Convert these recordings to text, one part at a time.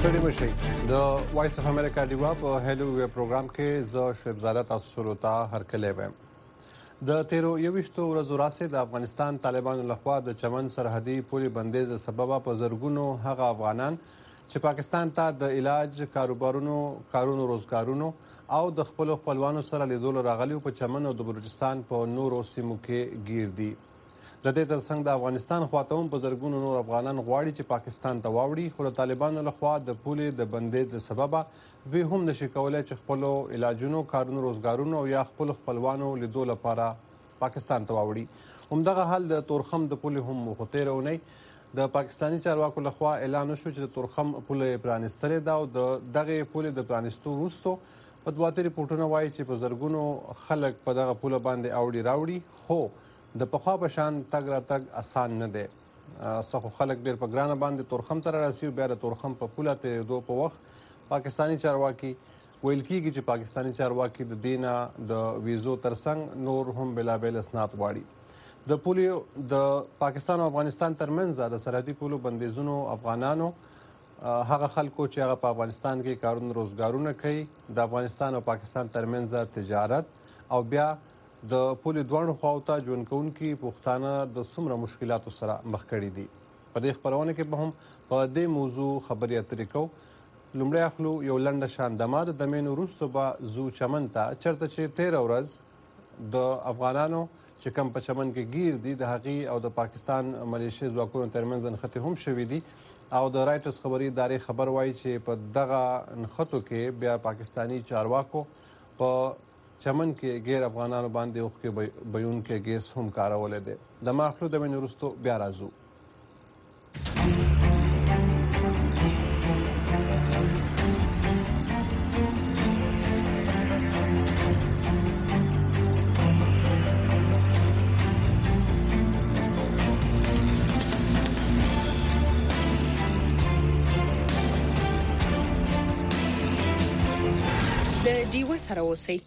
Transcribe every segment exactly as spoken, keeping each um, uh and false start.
ستړي مشئ د وایس اف امریکا ډیوا په هلو وی پروګرام کې زه شعیب زاده تاسو سره ته هرکلی وایم. د تیرو یوویشتو ورځو راهیسې د افغانستان طالبانو لخوا د چمن سرحدي پولې بندیز سببه په زرګونو هغه افغانان چې پاکستان ته د علاج کاروبارونو کارونو روزګارونو او د خپلو خپلوانو سره لیدلو راغلي په چمن او د بلوچستان په نورو سیمو کې ګیر دي. د دې ترڅنګ د افغانستان خواته هم په زرګونو نور افغانان غواړي چې پاکستان ته واوړي، خو د طالبانو لخوا د پولې د بندیز د سببه دوی هم نشي کولی چې خپلو علاجونو کارونو روزګارونو او یا خپلو خپلوانو لیدو لپاره پاکستان ته واوړي. همدغه حال د تورخم د پولې هم خو تېره اونۍ د پاکستاني چارواکو لخوا اعلان وشو چې د تورخم پوله پرانیستلې ده او د دغې پولې د پرانیستو وروستو په دوه اتې ریپورټونه وایي چې په زرګونو خلک په دغه پوله باندې اوړي راوړي، خو د پخوا په شان تګ راتګ اسان نه دی. څه خو خلک ډېر په ګرانه باندې تورخم ته رارسي او بیا د تورخم په پوله تېرېدو په وخت پاکستاني چارواکي ویل کېږي چې پاکستاني چارواکي د دې نه د ویزو ترڅنګ نور هم بېلابېل اسناد غواړي. د پولې د پاکستان او افغانستان ترمنځ د سرحدي پولو بندیزونو افغانانو هغه خلکو چې هغه په افغانستان کې کارونه روزګارونه کوي، د افغانستان او پاکستان ترمنځ تجارت او بیا د پولې دواړو خواو ته ژوند کوونکي پښتانه د څومره مشکلاتو سره مخ کړي دي. په دې خپرونه کې به هم په دې موضوع خبرې اترې کوو. لومړی اخلو یو لنډه شاندمه، د دمې نه وروسته به ځو چمن ته چېرته چې تېره ورځ د افغانانو چې کوم په چمن کې ګیر دي د هغې او د پاکستان ملیشي ځواکونو ترمنځ نښتې هم شوي دي او د رایټرز خبري ادارې خبر وایي چې په دغه نښتو کې بیا پاکستاني چارواکو په چمن کې غیر افغانانو باندې اوښکې بهیونکی ګیس هم کارولی دی. د ما اخلو د مې وروستو بیا راځو. د ډیوه سره اوسئ.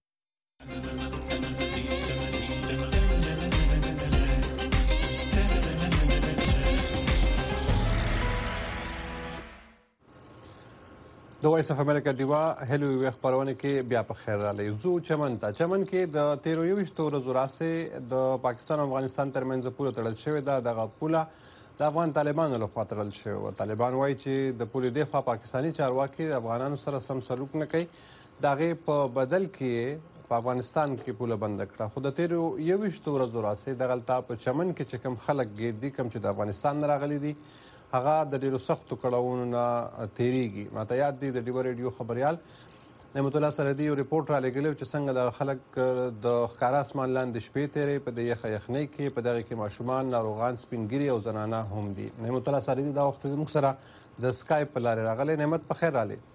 د وایس اف امریکا ډیوا هلو وی خبرونه کې بیا په خیر راغلی. زو چمن ته چمن کې د تیرو یوویشتو ورځو راهیسې د پاکستان او افغانستان ترمنځ پوله تړل شوې ده. دغه پوله د افغان طالبانو لخوا تړل شوې وه. طالبان وایي چې د پولې دې خوا پاکستاني چارواکي د افغانانو سره سم سلوک نه کوي، د هغې په بدل کې په افغانستان کې پوله بنده کړه. خو د تیرو یوویشتو ورځو راهیسې دغلته په چمن کې چې کوم خلک ګیر دي، کوم چې د افغانستان نه راغلي دي، هغه د ډیرو سختو کړاوونو نه تیریږي. ماته یاد دی د ډیوه ریډیو خبریال نعمت الله سرحدي یو ریپورټ را لېږلی چې څنګه د خلک د ښکاره اسمان لاندې شپې تېرې په د یخه یخنۍ کې، په دغې کې ماشومان، ناروغان، سپینګیري او زنانه هم دي. نعمت الله سرحدي دا وخت زموږ سره د سکایپ په لارې راغلی. نعمت په خیر راغلی.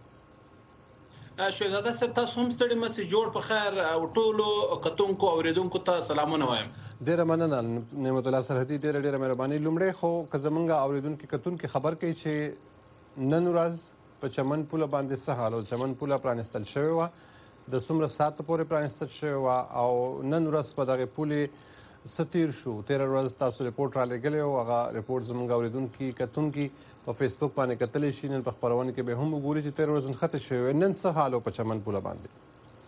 شهزاده صاحب تاسو هم ستړي مسې جوړ په خیر او ټولو کتونکو اوریدونکو ته سلامونه وایم. ډېره مننه نعمت الله سرحدي، ډېره ډېره مهرباني. لومړی خو که زموږ اوریدونکي کتونکي خبر کوي چې نن ورځ په چمن پوله باندې څه حال و. چمن پوله پرانیستل شوې وه، د څومره ساعتو پورې پرانیستل شوې وه او نن ورځ په دغې پولې څه تیر شو؟ تېره ورځ تاسو ریپورټ را لېږلی و، هغه ریپورټ زموږ اوریدونکي کتونکي په فیسبوک باندې کتلی شي. نن په خپرونه کې به هم وګوري چې تېره ورځ نښتې شوې. نن څه حال و په چمن پوله باندې؟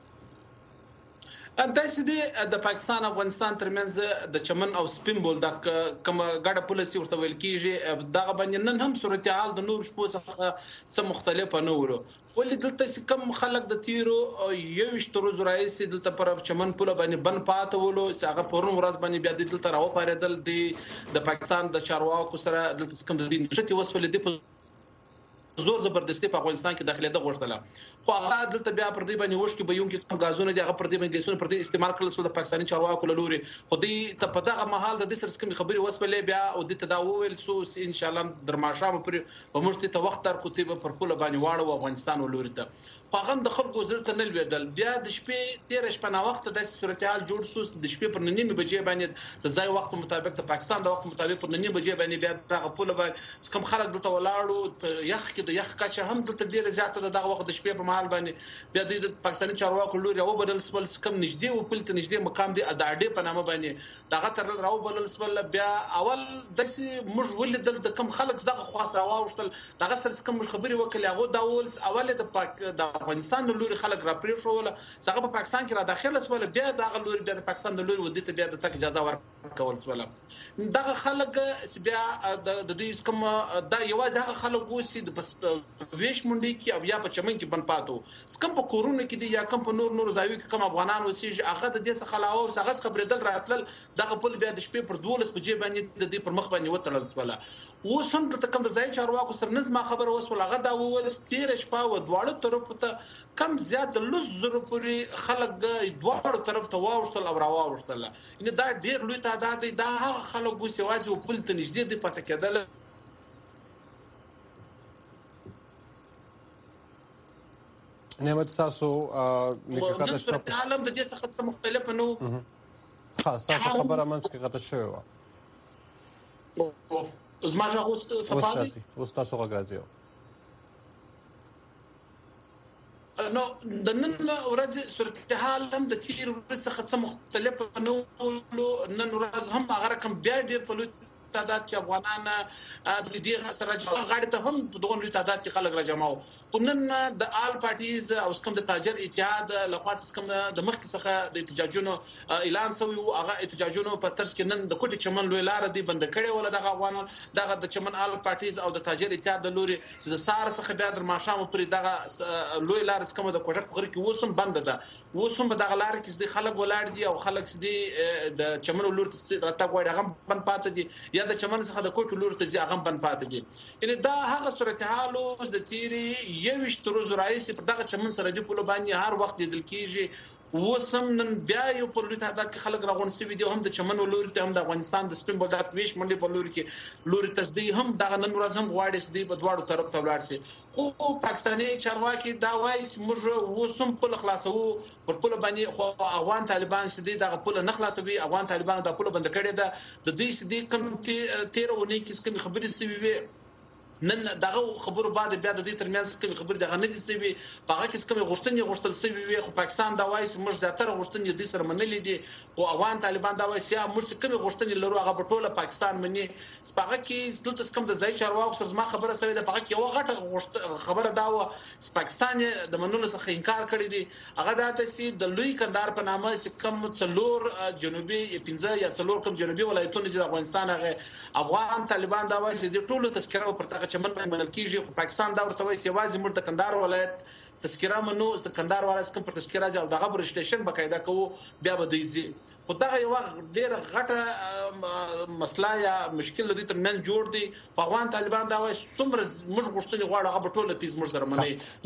داسې دی د پاکستان افغانستان ترمنځ د چمن او سپین بول د کوم ګډه پولیسي ورته ویل کېږي، دغه باندې نن هم صورتحال د نور شپو څخه څه مختلفه نه ورو. ولې دلته کم خلک د تیرو یوویشتو ورځو راهیسې دلته پر چمن پوله باندې بند پاته ولو، چې هغه پرون ورځ باندې بیا دلته راوپارېدل. د پاکستان د چارواکو سره دلته کوم د دې نښتې وسولې دي په زور زبردستی په افغانستان کې داخليده غوښتله، خو هغه دلته بیا پر دې باندې وښکي به یو کې کوم غازونه دي، هغه پر دې باندې ګیسونه پر دې استعمال کړل شو د پاکستاني چارواکو له لوري. خو دې ته په دغه مهال د دې سره کوم خبري وسولې بیا او دې ته دا وویل سو ان شاء الله در ماښام پورې په موږ ته وخت تر کوتي به پر کوله باندې واړو افغانستان ولوري ته. خو هغه د خلکو زړه ته نه لوېدل. بیا د شپې تېره شپه ناوخته داسې صورتحال جوړ شو د شپې پر نیمې بجې باندې د ځای وخت مطابق د پاکستان د وخت مطابق پر نیمې بجې باندې بیا دغه پوله باندې کوم خلک دلته ولاړو په یخ کې د یخ کچه هم دلته ډیره زیاته ده دغه وخت د شپې په مهال باندې بیا د پاکستاني چارواکو لوري او بدل سپل کم نږدې او پلت نږدې مقام دی د اډې په نامه باندې دغه تر راو بدل سپل بیا اول داسې موږ ولیدل د کم خلک دغه خاص راوښتل دغه سره کوم خبري وکړي هغه دا اول اول د پاک د افغانستان د لوري خلک را پرې شو څنګه په پاکستان کې را داخله سول بیا دغه لوري بیا د پاکستان د لوري ودته بیا د تک اجازه ورکول سول دغه خلک بیا د دې کوم دا یوازې هغه خلک وسی د ویش منډي کې او یا په چمن کې بن پاتو سکم په کورونه کې دي یا کم په نور نور ځایو کې کوم افغانان وسیږي هغه د دې څخه خلاو څنګه خبرېدل راتلل دغه په بیا د شپې پر دولس بجې باندې د دې پر مخ باندې وتړل سول و سم د کوم د ځای چارواکو سره نظم خبر وسول هغه دا وول ستیر شپه و دواړو طرف ته کم زیات لږ زره پوری خلک دواړو طرف ته واوښتل او راواوښتل ان دا ډیر لوی تعداد دی دا هغه خلک وو سیوازي او پل ته نږدې دی پته کېدل نعمت تاسو نن صورت عالم د دې څخه مختلف نو خاص تاسو خبره منځ کې غته شوی و زما ژغ اوس صفادي اوس تاسو غواړئ نو د نن ورځ صورت حال هم د تیر ورځ څخه مختلف نو نن ورځ هم هغه رقم بیا ډیر په تعداد کې افغانان د دې سره غاړه ته هم په دغه لوی تعداد کې خلک راجمعو نن د آل پارټیز او کوم د تاجر اتحاد لخوا کوم د مخکې څخه د احتجاجونو اعلان شوی او هغه احتجاجونو په ترڅ کې نن د کوټي چمن لوی لار دی بند کړي ولا دغه افغانان دغه د چمن آل پارټیز او د تاجر اتحاد د لوري چې د سار څخه بیا د ماشام پرې دغه لوی لار کوم د کوټک غری کې وسم بند ده وسم په دغه لار کې د خلک ولاړ دي او خلک دي د چمن لور ته راته غوړي هغه بند پاتې دي یا د چمن څخه د کوټ لور ته ځي هغه بن پاتې دي ان دا هغه صورتحال اوس د تیری یوشت روز رئیس پر دغه چمن سره دی په باندې هر وخت د کیږي وسم نن بیا یو په لوري تعداد کې خلک راغون سوي دي هم د چمن لوري ته هم د افغانستان د سپین بولدک ویش منډي په لوري کې لوري تصدیق هم دغه نن ورځ هم غواړي چې په دواړو طرف ته ولاړ شي خو پاکستاني چارواکي دا وایي موږ وسم په خلاصو پر په باندې خو افغان طالبان چې دغه په نه خلاصوي افغان طالبان د په بند کړي ده د دې چې د کوم تیر ونی کې کوم خبرې سوي وي نن دغه خبرو بعد بیا د دې ترمنځ کوم خبر دغه نه دي سوي په هغه کې کوم غوښتنې غوښتل سوي وي خو پاکستان دا وایي چې موږ زیاتره غوښتنې د سره منلې دي او افغان طالبان دا وایي چې موږ کوم غوښتنې لرو هغه په ټوله پاکستان مني په هغه کې دلته کوم د ځای چارواکو سره ما خبره سوي ده په هغه کې یو غټه خبره دا و چې پاکستان د منلو څخه انکار کړی دی هغه دا چې د لوی کندهار په نامه چې کوم څلور جنوبي پنځه یا څلور کوم جنوبي ولایتونه چې د افغانستان هغه افغان طالبان دا وایي چې د ټولو تذکره پر چمن باندې منل کیږي خو پاکستان دا ورته وایي چې واځي موږ د کندهار ولایت تذکره منو د کندهار ولایت کوم پر تذکره ځو دغه برشتشن بقاعده کوو بیا به دیږي خو دا یو ډیره غټه مسله یا مشکل د دې ترمن جوړ دی په افغان طالبان دا وایي څومره موږ غوښتنې غواړو هغه ټوله تیز موږ سره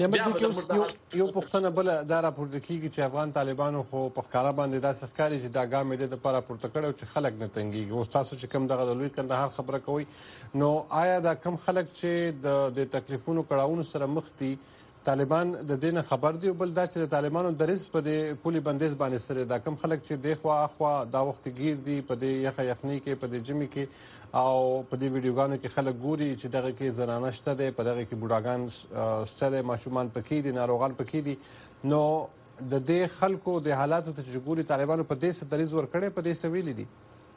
مني یو پښتنه بل دا راپورته کیږي چې افغان طالبانو خو په ښکارا باندې دا ښکاري چې دا ګام دې د لپاره پورته کړو چې خلک نه تنګيږي او تاسو چې کوم دغه لوی کندهار خبره کوي نو آیا دا کم خلک چې د د تکلیفونو کړهونو سره مخ دي طالبان د دین خبر دی بل دا چې طالبانو درس په دې پولي بندیز باندې سره دا کم خلک چې د خوا اخوا دا وخت گیر دي په دې یخ یخنی کې په دې جمی کې او په دې ویډیوګانو کې خلک ګوري چې دغه کې زنانه شته ده په دغه کې بوډاګان شته ده ماشومان پکې دي ناروغان پکې دي نو د دې خلکو د حالاتو ته چې ګوري طالبانو په دې څه دریز ور کړي په دې سویل دي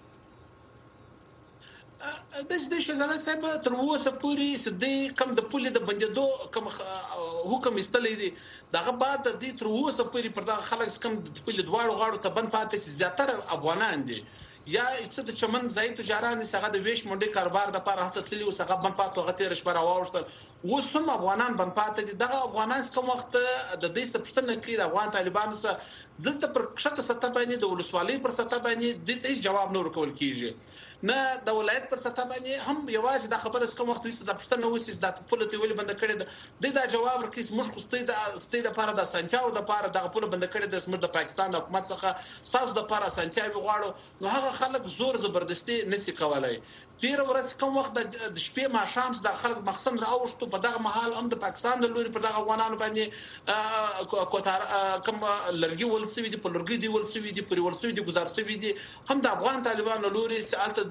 د دې شوزانه صاحب تر اوسه پورې سدي کم د پولې د بندیدو کم حکم استلې دي دغه بعد د دې تر اوسه پورې پر دغه خلک کم د پولې دواړو غاړو ته بند پاتې زیاتره افغانان دي یا څه د چمن ځای تجاران څنګه د ویش منډي کاروبار د پاره هته تللی او څنګه بند پاتو غته رشبره واوښتل وسم افغانان بند پاتې دي دغه افغانان کوم وخت د دې ستپشتنه کې د افغان طالبانو سره دلته پر کښته سطح باندې د ولسوالۍ پر سطح باندې د هیڅ جواب نه ورکول کیږي نه د ولایت پر سطح باندې هم یوازې د خبره کوم وخت د پښتنه وسیس د پولیټي ویل بند کړي د دا جواب ورکیس مش خوستي د ستې د لپاره د سانتیاو د لپاره د پوله بند کړي د سمر د پاکستان د حکومت څخه ستاسو د لپاره سانتیاو غواړو نو هغه خلک زور زبردستی نسی کولای تیر ورځ کوم وخت د شپې ما شامس د خلک مخسن راوښتو په دغه محل هم د پاکستان د لوري پر دغه افغانانو باندې کوتار کوم لرګي ولسوي دي په لرګي دی ولسوي دي پر ولسوي دي گزار سوي دي هم د افغان طالبانو لوري سالت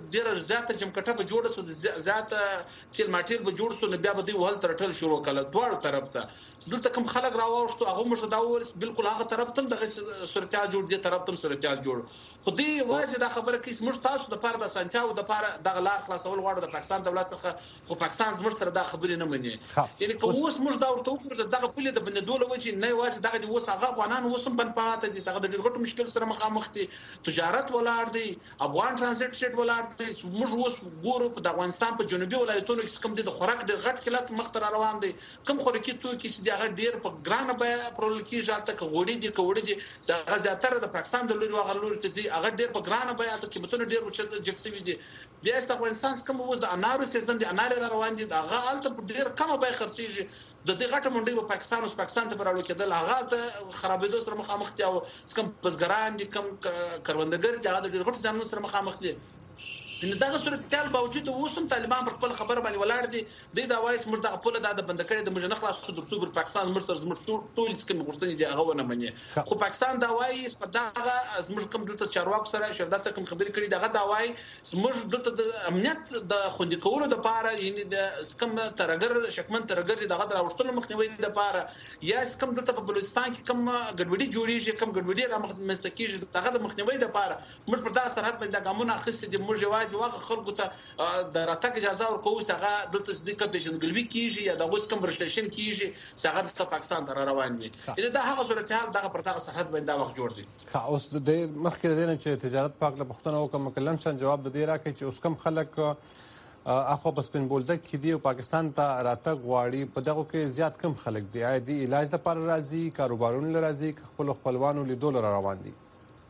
ډیر زیاته جمکټه به جوړه سو زیاته تیل ماټیل به جوړ سو نو بیا به دی ول تر ټل شروع کړه دواړو طرف ته دلته کوم خلک راوښتو هغه مشه دا ول بالکل هغه طرف ته دغه صورتحال جوړ دي طرف ته صورتحال جوړ خو دی واځي دا خبره کې موږ تاسو د پاره د سانچاو د پاره د لار خلاصول غواړو د پاکستان دولت څخه خو پاکستان زموږ سره دا خبرې نه مني یعنی که اوس موږ دا ورته وکړو دغه پلي د بندول وجه نه واسه دغه اوس هغه افغانان اوسم بند پاته دي څنګه د ډېر مشکل سره مخامخ دي تجارت ولاړ دي افغان ترانزیت شټ ولاړ دي موږ اوس ګورو په افغانستان په جنوبي ولایتونو کې کوم دي د خوراک ډېر غټ کلات مختر روان دي کوم خوراکي توکي چې دغه ډېر په ګرانه به پرول کې ځالته کوړي دي کوړي دي څنګه زیاتره د پاکستان د لوري وغه لوري ته ځي هغه ډېر په ګرانه به د قیمتونو ډېر وچ جکسوي دي بیا د افغانستان کوم اوس د انارو سیزن دي انار روان دي هغه الته ډېر کم به خرڅيږي د دې غټه منډي په پاکستان او پاکستان ته براړو کېدل هغه د خرابېدو سره مخامخ دي او کم بزګران دي کم کروندګر دي هغه د ډېر غټ ځانونو سره مخامخ دي ان دغه صورتحال باوجود اوسم طالبان پر خپل خبره باندې ولاړ دي د دا وایس مرده خپل د بند کړي د مجنه خلاص خو درسو بر پاکستان مرتر زمرسو ټول څه کوم غوښتنې دي هغه ونه مني خو پاکستان دا وایي په دغه زمر کوم دلته چارواک سره شردا سره کوم خبرې کړي دغه دا وایي زمر دلته د امنیت د خوندي کولو د پاره یعنی د سکم ترګر شکمن ترګر دغه راوښتلو مخنیوي د پاره یا سکم دلته په بلوچستان کې کوم ګډوډي جوړیږي کوم ګډوډي را مخمستکیږي دغه د مخنیوي د پاره موږ پر دا سرحد باندې ګامونه اخیستي دي موږ یوازې واغه خلکو ته د راتګ اجازه ورکوو څنګه دلته صدیقه پیژندګلوي کیږي یا د غوښ کم رشتشن کیږي څنګه د پاکستان تر روان دي دا هغه صورتحال دغه پر دغه سرحد باندې دا وخت جوړ دي اوس د مخکې د نه چې تجارت پاک له پښتنه او کوم کلم شان جواب د دې راکې چې اوس کم خلک اخو بس پن بولده کې دی او پاکستان ته راتګ غواړي په دغه کې زیات کم خلک دی آی دی علاج لپاره راځي کاروبارونه راځي خپل خپلوانو لیدول را روان دي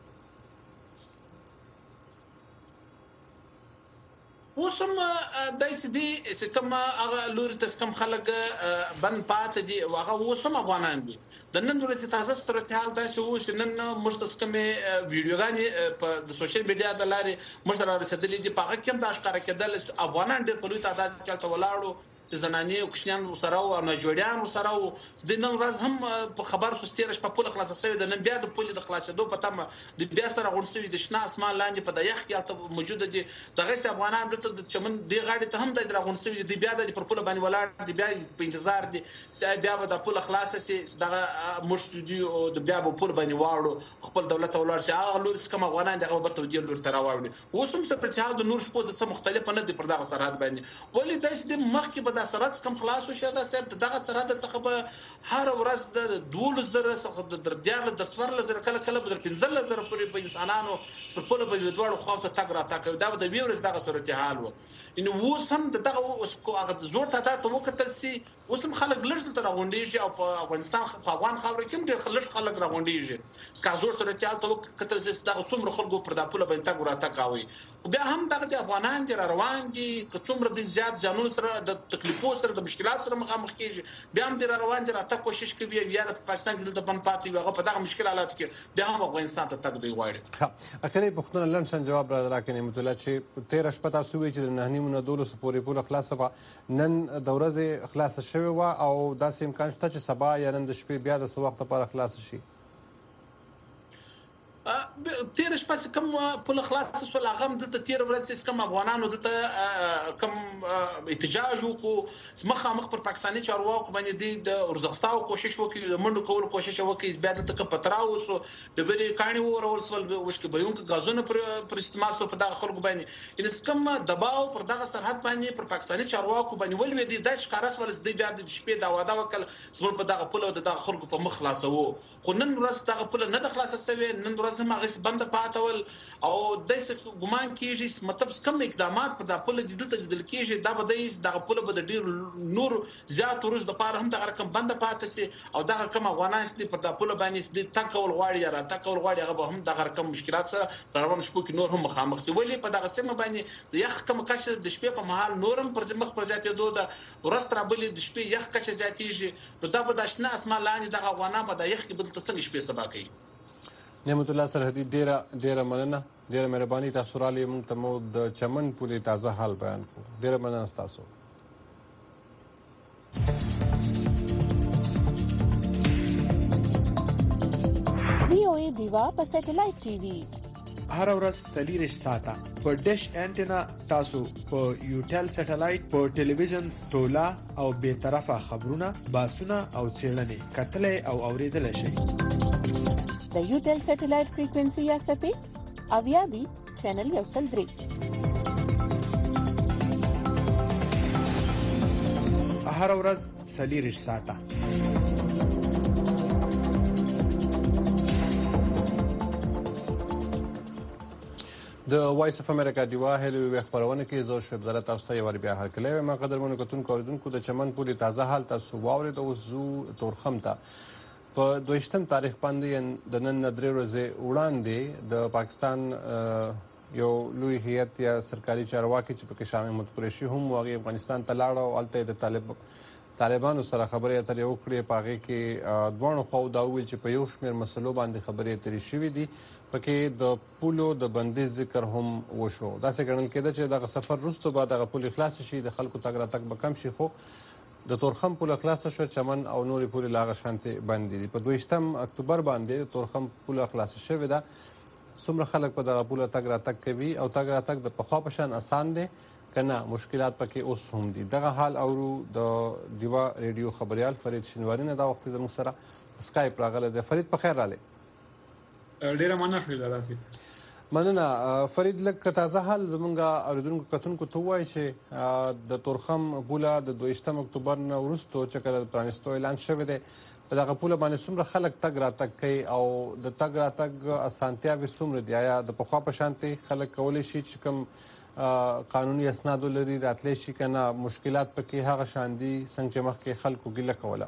اوسم دایس دي چې کوم هغه لوري تاسو کوم خلک بند پات دي هغه اوسم افغانان دي د نن ورځې تاسو صورتحال دا چې اوس نن مشتس کوم ویډیوګانې په د سوشل میډیا د لارې مشتره رسیدلې دي په هغه کې هم دا ښکار کېدل افغانان ډېر په لوی تعداد کې ولاړو چې زنانې او کشنیان سره او نجوړیان سره او د نن ورځ هم په خبر سستیرش په پوله خلاص شوی د نن بیا د پوله د خلاصېدو په تمه د بیا سره غونډسوي د شنه اسمان لاندې په د یخ کې موجوده دي دغه سه افغانان دلته د چمن دی غاړي ته هم د غونډسوي د بیا د پر پوله باندې ولاړ دي بیا په انتظار دي چې بیا به د پوله خلاص شي دغه مرشدي او د بیا په پوله باندې واړو خپل دولت ولر شي هغه لور کوم افغانان دغه ورته دی لور تر واوړي اوسم څه په حال د نور شپو څه مختلف نه دي پر دغه سرحد باندې ولې د مخکې په د سرحد کم خلاص شو دا سر دغه سرحد څخه به هر ورځ د دوه زره څخه د درجال د سفر لزر کله کله بدر پنځل لزر پورې په انسانانو سپورټ په دوړو خو ته تګ را تاک دا د ویورز دغه صورتحال وو ان وسم دغه اوس کو هغه زور ته ته وکتل سي وسم خلک لږ تر غونډيږي او په افغانستان په افغان خاور کې ډېر خلک خلک راغونډيږي سکه زور سره چې تاسو وکتل سي دغه څومره خلکو پر د پوله باندې تګ را تاک کوي بیا هم دغه د افغانان دي روان دي که څومره د زیات ځانونو سره د تکلیفو سره د مشکلات سره مخامخ کیږي بیا هم د روان دي راته کوشش کوي بیا د پاکستان کې د بن پاتې هغه په دغه مشکل حالات کې بیا هم افغانستان ته تګ دی غواړي ها اخري پښتون لنډ جواب را راکې نعمت الله چې تیر شپه تاسو وی چې نه نیمه دولس پورې پوره خلاصه نن د ورځې خلاصه شوی و او داسې امکان شته چې سبا یا نن د شپې بیا د څه وخت لپاره خلاص شي تیر شپه کوم په خلاص سول هغه د تیر ورځ کوم افغانانو د کوم احتجاج وکړو مخه مخ پر پاکستاني چارواکو باندې د ورزغستاو کوشش وکړي د منډو کول کوشش وکړي بیا د تک پتراوس د بری کاني ورول سول وشکه بيون غازونه پر پر استعمال سو په دغه خلکو باندې ان کوم دباو پر دغه سرحد باندې پر پاکستاني چارواکو باندې ولوي دي د ښکارس ول د بیا د شپې دا واده وکړ سمول په دغه پوله د دغه خلکو په مخ خلاصو خو نن ورځ دغه پوله نه د خلاصه سوي نن ورځ ما غس بند پاتول او د ګمان کیږي مطلب کوم اقدامات په د پوله د دلته د کیږي دا به د پوله به د ډیر نور زیات ورز د پاره هم د رقم بند پاتسي او دغه کوم افغانان ستې پر د پوله باندې د تکول غواړي یا را تکول غواړي هغه به هم د رقم مشکلات سره روان شپو کې نور هم مخامخ سي ولی په دغه سیمه باندې د یخ کوم کش د شپې په محل نورم پر مخ پر ذاتي دوه د ورستره بلې د شپې یخ کش ذاتيږي نو دا به د شنه اسمان لاندې د افغانان په د یخ کې بدل څنګه شپې سبا کوي نعمت الله سرحدي ډیره ډیره مننه ډیره مهرباني تاسو را لې موږ ته مو د چمن پولې تازه حال بیان کړو ډیره مننه تاسو وی او ای دیوا په سټلایټ ټي وي هر ورځ څلورویشت ساعته په ډیش انټینا تاسو په یوټل سټلایټ په ټلویزیون تولا او به طرفه خبرونه باسونه او څېړنې کتلې او اوریدل شي د یوټل سټلایټ فریکوئنسي یا سپې اویا دی چینل یو سل درې هر ورځ څلورویشت ساعته د وایس اف امریکا دیوا هلو وی خبرونه کې زو شپ زړه تاسو ته یو بیا هرکلی ما قدرمنو کتونکو اوریدونکو د چمن پولی تازه حال تاسو واورید او زو تورخم ته په دویشتم تاریخ باندې د نن درې ورځې وړاندې د پاکستان یو لوی هیئت یا سرکاري چارواکي چې پکې شامل متقریشي هم واغې افغانستان ته لاړ او الته د طالب طالبانو سره خبرې اترې وکړې پاغې کې دوه خو دا ویل چې په یو شمېر مسلو باندې خبرې اترې شوې دي پکې د پولو د بندیز ذکر هم وشو دا څنګه ګڼل کېده چې دغه سفر وروسته بعد دغه پول خلاص شي د خلکو تګ راتګ به کم شي خو د تورخم پول خلاص شو چمن او نورې پول لاغه شانتي بندي دي په دویشتم اکتوبر باندې تورخم پول خلاص شوی دا څومره خلک په دغه پول تګ راتګ کوي او تګ راتګ د پخوا په شان اسان دي کنه مشکلات پکې اوس هم دي دغه حال اورو د دیوا ریډیو خبريال فرید شنواری نه دا وخت زموږ سره سکایپ راغله د فرید په خیر رااله ډیره مننه شوې ده راسي مننه فرید لکه تازه حال زمونږه اوریدونکو کتونکو ته وایي چې د تورخم پوله د دویشتم اکتوبر نه وروسته چې کله پرانستو اعلان شوی دی په دغه پوله باندې څومره خلک تګ راتګ کوي او د تګ راتګ اسانتیاوې څومره دي آیا د پخوا په شانتي خلک کولی شي چې کوم قانوني اسناد لري راتلی شي کنه مشکلات پکې هغه شان دي څنګه چې مخکې خلکو ګیله کوله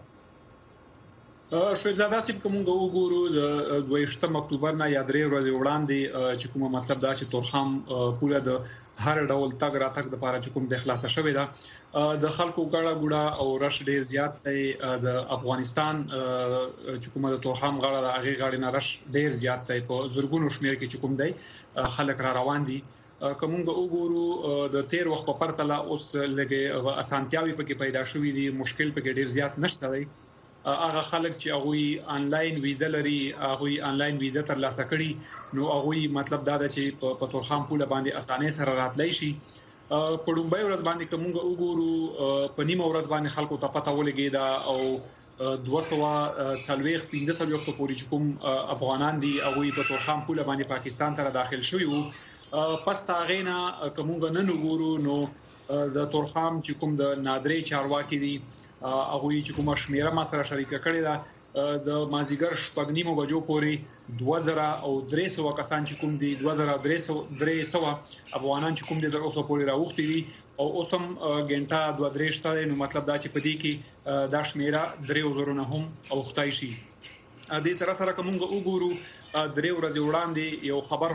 شویب زاده صاحب کومه وګورو د دویشتم اکتوبر نه یا درې ورځې وړاندې چې کومه مطلب دا چې تورخم پوله د هر ډول تګ راتګ د لپاره چې کوم د خلاصه شوې ده د خلکو ګړه ګوډه او رش ډیر زیات دی د افغانستان چې کومه د تورخم غاړه د هغه غاړې نه رش ډیر زیات دی په زورګونو شمیر کې چې کوم دی خلک را روان دي کومه وګورو د تیر وخت په پرتله اوس لګي اسانتیاوي پکې پیدا شوې دي مشکل پکې ډیر زیات نشته دی هغه خلک چې هغه آنلاین ویزا لري هغه آنلاین ویزا ترلاسه کړي نو هغه مطلب دا دی چې په تورخم پوله باندې اسانه سره راتلی شي په ډومبای ورځ باندې کومه وګورو په نیمه ورځ باندې خلکو ته پته ولګي دا او دوه سوه څلوېښت پنځه څلوېښت پورې کوم افغانان دي هغه په تورخم پوله باندې پاکستان ته داخل شوي وو پس تا غینا کومه نن وګورو نو د تورخم چې کوم د نادرې چارواکي دي هغه چې کومه شمیره ما سره شریکه کړې ده د مازیګر شپږ نیمو بجو پورې دوه زره او درې سوه کسان چې کوم دي دوه زره درې سوه افغانان چې کوم دي تر اوسه پورې راوختي دي او اوسم ګنټه دوه درې شته نو مطلب دا چې په دې کې دا شمیره درې وزرونه هم اوختای شي د سره سره کومه وګورو درې ورځې وړاندې یو خبر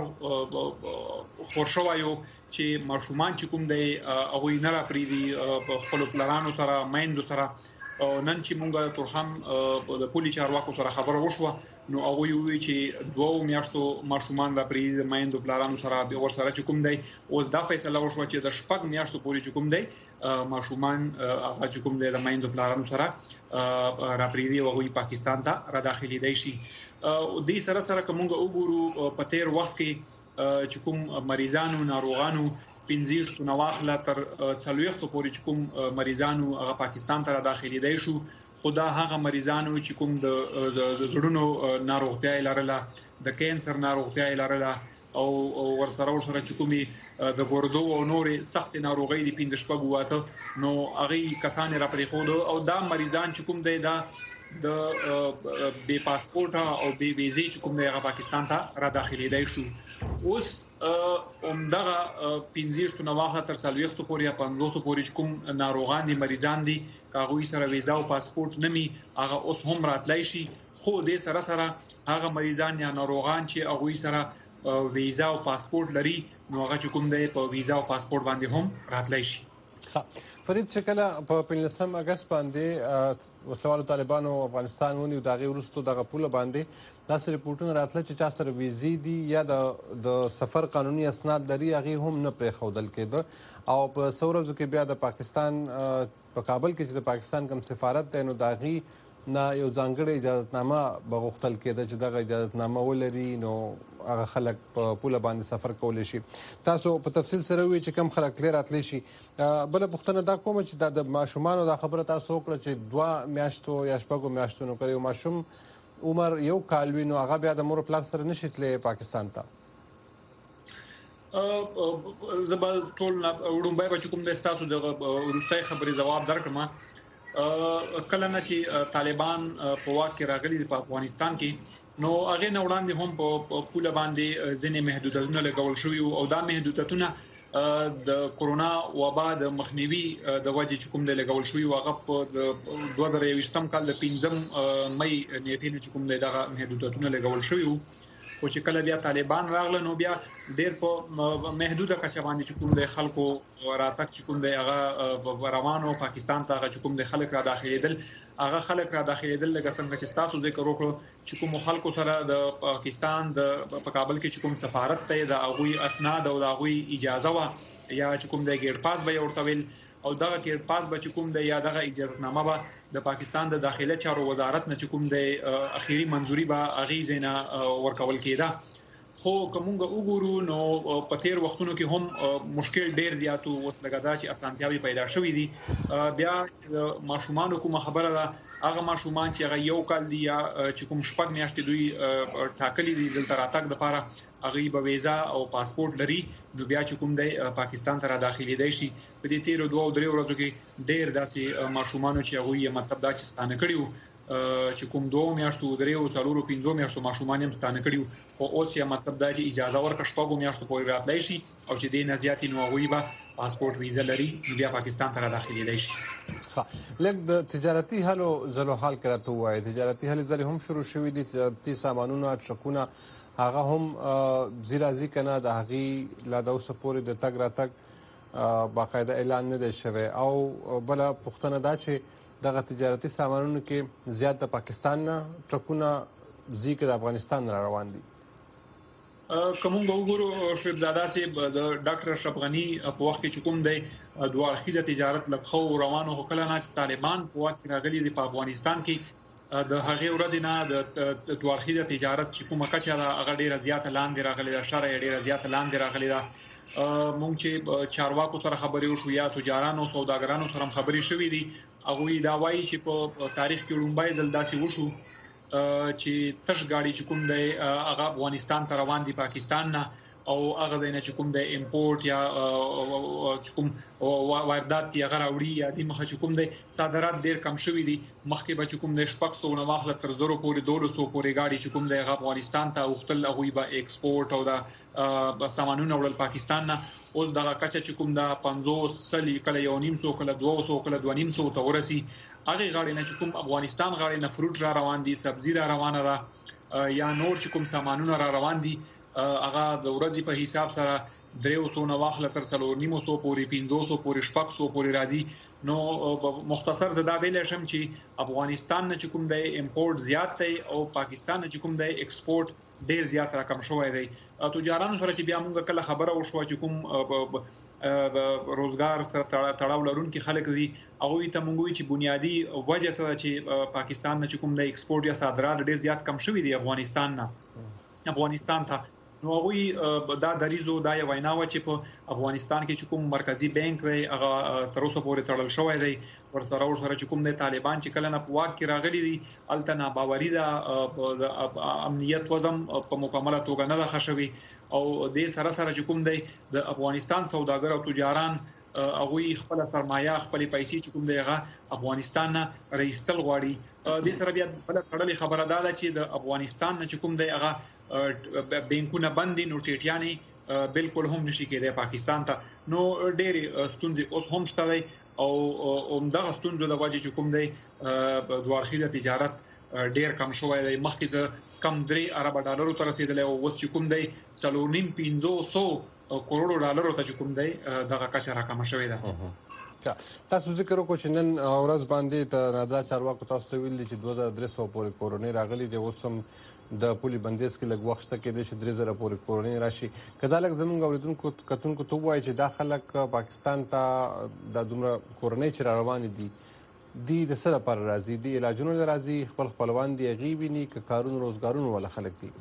خور شوایو چې ماشومان چې کوم دی هغه نه را پریدي په خپل پلانونو سره مایندو سره نن چې مونږ تورخم د پولیس چارواکو سره خبر وشوه نو هغه وی چې دوه میاشتو ماشومان را پریدي مایندو پلانونو سره به ور سره چې کوم دی اوس دا فیصله وشوه چې د شپږ میاشتو پورې چې کوم دی ماشومان هغه چې کوم دی د مایندو پلانونو سره را پریدي او هغه پاکستان ته را داخلي دی شي د دې سره سره کومه وګورو په تیر وخت کې چې کوم مریضانو ناروغانو پنځه نواخله تر څلوېښت پورې کوم مریضانو هغه پاکستان ته داخلي دی شو خدا هغه مریضانو چې کوم د زړونو ناروغتیا لرله د کینسر ناروغتیا لرله او ورسره ورسره چې کومي د ګوردو او نورې سخت ناروغي دي پنځه شپږ واته نو هغه کسان را پرې خو او دا مریضان چې کوم دی دا د بی پاسپورت او بی ویزې چې کوم دی هغه پاکستان ته را داخلي دی شو اوس همدغه پنځه نواخه تر څلوېښت پورې یا پنځوس پورې کوم ناروغان دي مریضان دي هغه سره ویزا او پاسپورت نمي هغه اوس هم راتلای شي خو د سره سره هغه مریضان یا ناروغان چې هغه سره ویزا او پاسپورت لري نو هغه چې کوم دی په ویزا او پاسپورت باندې هم راتلای شي فرید چې کله په پنځم اگست باندې وسوال طالبانو افغانستان ونیو دغه ورستو دغه پوله باندې داسې ریپورتونه راتله چې چا سره ویزې دي یا د د سفر قانوني اسناد لري هغه هم نه پرې خودل کېده او په څو ورځو کې بیا د پاکستان په کابل کې چې د پاکستان کوم سفارت دی نو داغي نه یو ځانګړی اجازهنامه بغوښتل کېده چې دغه اجازهنامه ولري نو هغه خلک په پوله باندې سفر کولی شي. تاسو په تفصیل سره وی چې کم خلک لري راتلی شي. بل پوښتنه دا کوم چې د ماشومانو دا خبره تاسو وکړه چې دوه میاشتو یا شپږو میاشتو نو کوي ماشوم عمر یو کال وي نو هغه بیا د مور پلار سره نشي تللی پاکستان ته. زبر ټول وړومبای به کوم د تاسو د ورستۍ خبرې جواب درکړم. کله نه چې طالبان په واک کې راغلي په افغانستان کې نو هغه نه وړاندې هم په پوله باندې ځینې محدودیتونه لګول شوي او دا محدودیتونه د کورونا وبا د مخنیوي د وجې چې کوم د لګول شوي هغه په دوه زره یوویشتم کال د پنځم مې نیټې نه چې کوم دغه محدودیتونه لګول شوي او چې کله بیا طالبان راغله نو بیا ډېر په محدوده کچه باندې چې کوم د خلکو راتګ چې کوم د هغه روانو پاکستان ته چې کوم د خلک را داخليدل هغه خلک را داخليدل لکه څنګه چې تاسو ذکر وکړو چې کوم خلکو سره د پاکستان د په کابل کې چې کوم سفارت ته د هغه اسناد او د هغه اجازه وا یا چې کوم د ګیټ پاس به ورتویل او دغه کې پاس به کوم د یا دغه اجازهنامه به د پاکستان د داخله چارو وزارت نه کوم د اخیری منځوري به اغیزنه ورکول کېده. خو کومګه وګورو نو په تیر وختونو کې هم مشکل ډیر زیات او اوس لګدا چې اسانتیاوي پیدا شوې دي. بیا ماشومان کوم خبره ده هغه ماشومان چې هغه یو کال دی یا چې کوم شپږ میاشتې دوی ټاکلي دي دلته راتګ لپاره هغه به ویزا او پاسپورت لري نو بیا چې کوم دی پاکستان ته را داخلي دی شي. په دې تیر دوه او درې ورځو کې ډیر داسې ماشومان چې هغه یې مطلب دا چې ستانه کړیو چې کوم دوه میاشتو درې او څلورو پنځو میاشتو ماشومان هم ستانه کړیو خو اوس یې مطلب دا چې اجازه ورکړه شپږو میاشتو پورې راتلای شي او چې دې نه زیاتې نو هغه به پاسپورت ویزا لري نو بیا پاکستان ته را داخلي دی شي. ها لکه د تجارتي حالو زلو حال کړه وای تجارتي حل زلي هم شروع شوې دي تجارتي سامانونو ټرکونه هغه هم زیرازي کنه د هغه لا د اوسه پورې د تګ را تګ باقاعده اعلان نه دی شوی او بل پښتنه دا چې دغه تجارتي سامانونو کې زیات د پاکستان نه ټرکونه ځکه د افغانستان را روان دي. کوم وګورو شعیب زاده سي د ډاکټر اشرف غنی په وخت کې کوم دی دوه اړخیزه تجارت لخوا روانو کله نه طالبان په وخت راغلي د افغانستان کې د هغه ورځ نه د دوه اړخیزه تجارت چې کومه کچه هغه ډیره زیاته لاندې راغلي ده شرع ډیره زیاته لاندې راغلي ده. مونږ چې چارواکو سره خبرې وشو یا تجارانو سوداګرانو سره خبرې شوې دي هغه دا وایي چې په تاریخ کې لومبای ځل داسې وشو چې تش غاړي چې کوم دی هغه افغانستان ته روان دي پاکستان نه او هغه د نه چې کوم د امپورټ یا چې کوم واردات یا غراوړي یا د مخه چې کوم د صادرات ډیر کم شوي دي مخکې به چې کوم د شپږ سوه نه واخله تر زرو پورې دوه سوه پورې غاړي چې کوم د افغانستان ته وختل هغه به ایکسپورټ او د سامانونو وړل پاکستان نه اوس دغه کچه چې کوم د پنځوس سلی کله یو نیم سو کله دوه سو کله دوه نیم سو ته ورسي هغه غاړي نه چې کوم افغانستان غاړي نه فروټ را روان دي سبزی را روانه را یا نور چې کوم سامانونه را روان دي هغه د ورځې په حساب سره درې سو نه واخله تر څلور نیمو سو پورې پنځوس سو پورې شپږ سو پورې راځي نو مختصر زدا ویل شم چې افغانستان نه کوم د امپورټ زیات دی او پاکستان نه کوم د ایکسپورټ ډیر زیات رقم شوی دی. تجارانو سره چې بیا موږ کله خبره وشو چې کوم روزګار سره تړاو لرونکي خلک دي هغه ته موږ چې بنیادی وجه سره چې پاکستان نه کوم د ایکسپورټ یا صادرات ډیر زیات کم شوی دی افغانستان نه افغانستان ته نو هغه دا دریزو دا یو وینا و چې په افغانستان کې کوم مرکزی بانک دی هغه تر اوسه پورې تړل شوی دی ورسره ورسره چې کوم د طالبان چې کله نه په واک کې راغلي دي التنا باوري دا امنیت وزم په مکمله توګه نه ده خښوي او د سره سره چې کوم دی د افغانستان سوداګر او تجاران هغه خپل سرمایه خپل پیسې چې کوم دی هغه افغانستان نه رئیستل غواړي د سره بیا بل تړلې خبره ده چې د افغانستان نه چې کوم دی هغه بانکونه بندي نو ټیټیاني بالکل هم نشي کېدای پاکستان ته نو ډېری ستونزې اوس هم شته او همدغه ستونزو د وجې چې کوم دی دوه اړخیزه تجارت ډېر کم شوی دی مخکې کم درې ارب ډالرو ته رسیدلی او اوس چې کوم دی څلور نیم پنځه سوه کروڑو ډالرو ته چې کوم دی دغه کچه راکمه شوې ده. تاسو ذکر وکړو چې نن ورځ باندې ته نادا چارواکو تاسو ته ویل چې دوه زره درې سوه پورې کورونې راغلي دي اوس هم د پولي بندیز کې لږ وخت کې د درې زره پورې کورونې راشي کدا لږ زمونږ اوریدونکو کتونکو ته وایي چې دا خلک پاکستان ته د دومره کورونې چې روان دي دی د څه لپاره راځي؟ دی علاجونو راځي، خپل خپلوان دي هغې ویني که کارونو روزګارونو والا خلک دي؟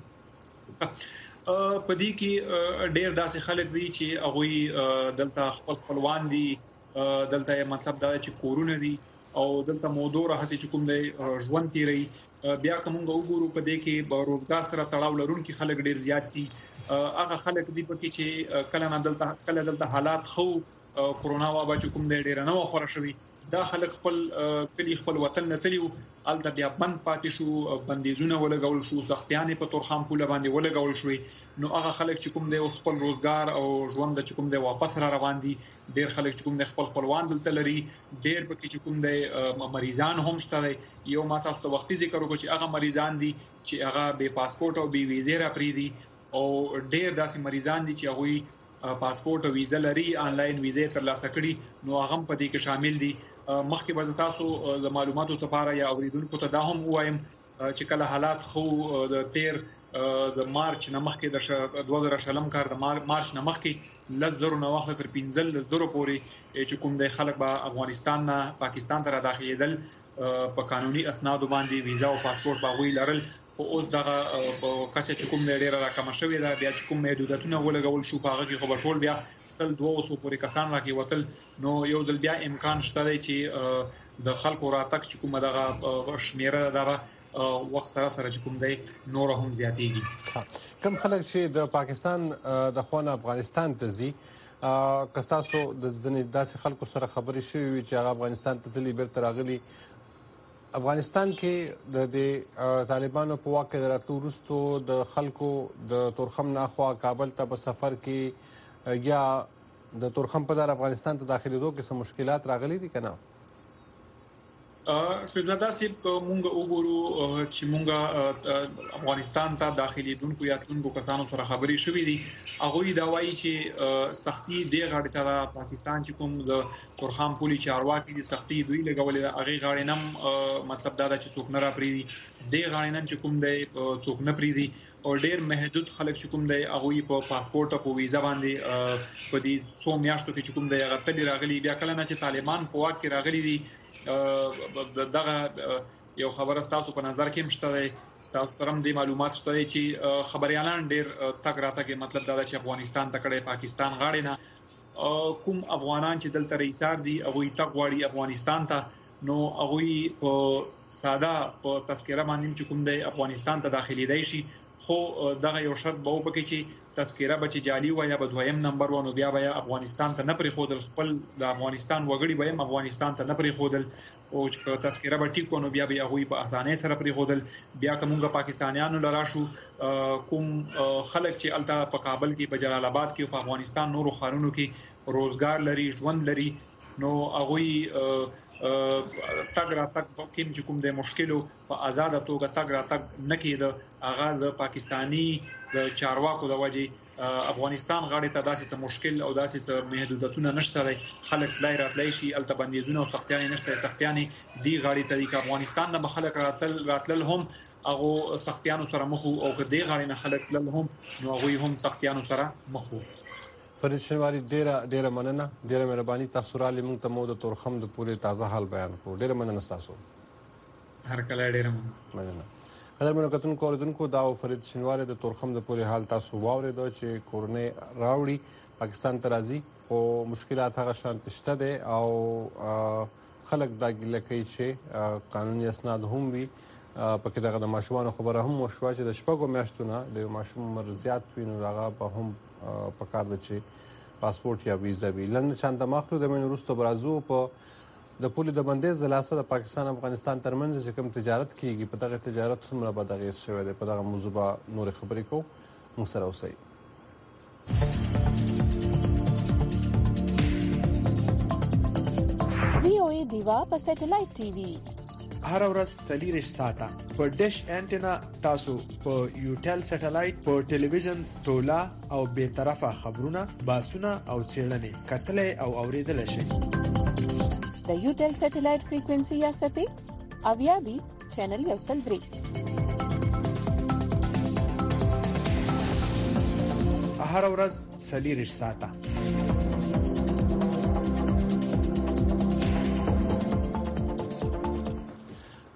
په دې کې ډېر داسې خلک دي چې هغوی دلته خپل خپلوان دي، دلته مطلب دا چې کورونه دي او دلته موضوع راځي چې کوم دی ژوند تیری. بیا کومه وګورو په دې کې به روزګار سره تړاو لرونکي خلک ډېر زیات دي. هغه خلک دي پکې چې کله نه دلته کله دلته حالات خو کورونا وبا چې کوم دی ډېر نه وخوره شوی، دا خلک خپل کلی خپل وطن نه تلیو، الته بیا بند پاتې شو، بندیزونه ولګول شو، سختیانې په تورخم پوله باندې ولګول شوې. نو هغه خلک چې کوم دی خپل روزګار او ژوند چې کوم دی واپس را روان دي. ډېر خلک چې کوم دی خپل خپلوان دلته لري، ډېر پکې چې کوم دی مریضان هم شته. یو ما تاسو ته وختي ذکر وکړ چې هغه مریضان دي چې هغه بې پاسپورت او بې ویزې را پریدي، او ډېر داسې مریضان دي چې هغه پاسپورت او ویزه لري، آنلاین ویزه ترلاسه کړي، نو هغه په دې کې شامل دي. مخکې به تاسو د معلوماتو لپاره یا اوریدونکو ته دا هم وایم چې کله حالات خو د تیر د مارچ نه مخکې د دوه زره شلم کال د مارچ نه مخکې لزر نه واخله تر پنځل زره پورې چې کوم د خلک به افغانستان نه پاکستان ته داخليدل په قانوني اسناد باندې ویزا او پاسپورت باغوي لرل. خو اوس دغه کچه چې کوم ډیره راکمه شوې ده، بیا چې کوم محدودیتونه ولګول شو په هغه کې خبر ټول بیا سل دوه سو پورې کسان راکې وتل. نو یو ځل بیا امکان شته چې د خلکو راتګ چې کوم دغه شمیره دغه وخت سره سره چې کوم دی نور هم زیاتېږي. کوم خلک چې د پاکستان د خوانه افغانستان ته ځي، که تاسو د ځینې داسې خلکو سره خبرې شوې وي چې هغه افغانستان ته تللي بیرته راغلي، افغانستان کې د طالبانو په واک کې راتلو وروسته د خلکو د تورخم ناخوا کابل ته په سفر کې یا د تورخم په دار افغانستان ته داخلېدو کې څه مشکلات راغلي دي که نه؟ شویدا داسې مونږ وګورو چې مونږ افغانستان ته داخليدونکو یا تلونکو کسانو سره خبرې شوې دي. هغه دا وایي چې سختي دی غاړه ته پاکستان چې کوم د تورخم پولی چارواکي دي سختي دوی لګولې هغه غاړه نم مطلب دا چې څوک نه را پریدي، دی غاړه نن چې کوم دی څوک نه پریدي، او ډېر محدود خلک چې کوم دی هغه په پاسپورت او ویزا باندې په دې څو میاشتو کې چې کوم دی هغه تل راغلي. بیا کله نه چې طالبان په واک کې راغلي دي، دغه یو خبره تاسو په نظر کې مشته دی، تاسو ترم دي معلومات شته چې خبريالان ډېر تګ راتګ مطلب دا چې افغانستان ته کړي پاکستان غاړي نه کوم افغانان چې دلته رئیسار دي هغه تګ واړي افغانستان ته، نو هغه په ساده په تذکره باندې چې کوم دی افغانستان ته داخلي دی شي. خو دغه یو شرط به وکړي چې تذکره به چې جعلي وای یا به دویم نمبر ونه بیا به افغانستان ته نه پرې خودل، خپل د افغانستان وګړي به افغانستان ته نه پرې خودل، او چې تذکره به ټیک ونه بیا به هغه په اسانه سره پرې خودل. بیا کومه پاکستانیانو لرا شو کوم خلک چې الته په کابل کې په جلال آباد کې په افغانستان نورو خارونو کې روزګار لري ژوند لري، نو هغه تګ را تګ کوم چې کوم د مشکلو په آزاد توګه تګ را تګ نه کېده، هغه د پاکستانی د چارواکو د وجې افغانستان غاړې ته داسې مشکل او داسې محدودیتونه نشته. خلک لای راتلای شي، الته بندیزونه او سختیانې نشته. سختیانې دی غاړې ته د افغانستان نه خلک راتل راتل هم هغه سختیانو سره مخ او که دی غاړې نه خلک تل هم نو هغه هم سختیانو سره مخ. فرید شینواری ډیره ډیره مننه، ډیره مهرباني، تاسو را لې موږ ته مو د تورخم د پوره تازه حال بیان کړو. ډیره مننه تاسو. هر کله ډیره مننه. قدرمنو کتونکو اوریدونکو، دا فرید شینواری د تورخم د پوره حال تاسو واورېدو چې کورونه راوړي پاکستان ته راځي، خو مشکلات هغه شانت شته دي او خلک دا ګیله کوي چې قانوني اسناد هم وي. پکې دغه د ماشومانو خبره هم وشوه چې د شپږو میاشتو نه د ماشوم عمر زیات وي، نو هغه به هم پکار ده چې پاسپورت یا ویزا وي. لنډ چانده ماخلو د مینو وروسته به راځو په د پولې د بندیز د لاسه د پاکستان افغانستان ترمنځ چې کوم تجارت کیږي، په دغه تجارت څومره به اغېز شوی دی، په دغه موضوع به نورې خبرې کوو. موږ سره اوسئ. وی او ای دیوا په سټلایټ ټي وي هر ورځ سلیریش ساته په ډیش انټینا تاسو په یوټل سټلایټ په ټلویزیون تولا او به طرفه خبرونه باسونه او چیرلنې کتلې او اوریدل شي. د یوټل سټلایټ فریکوئنسي یا سپې اویا دی چینل یو سل درې هر ورځ سلیریش ساته.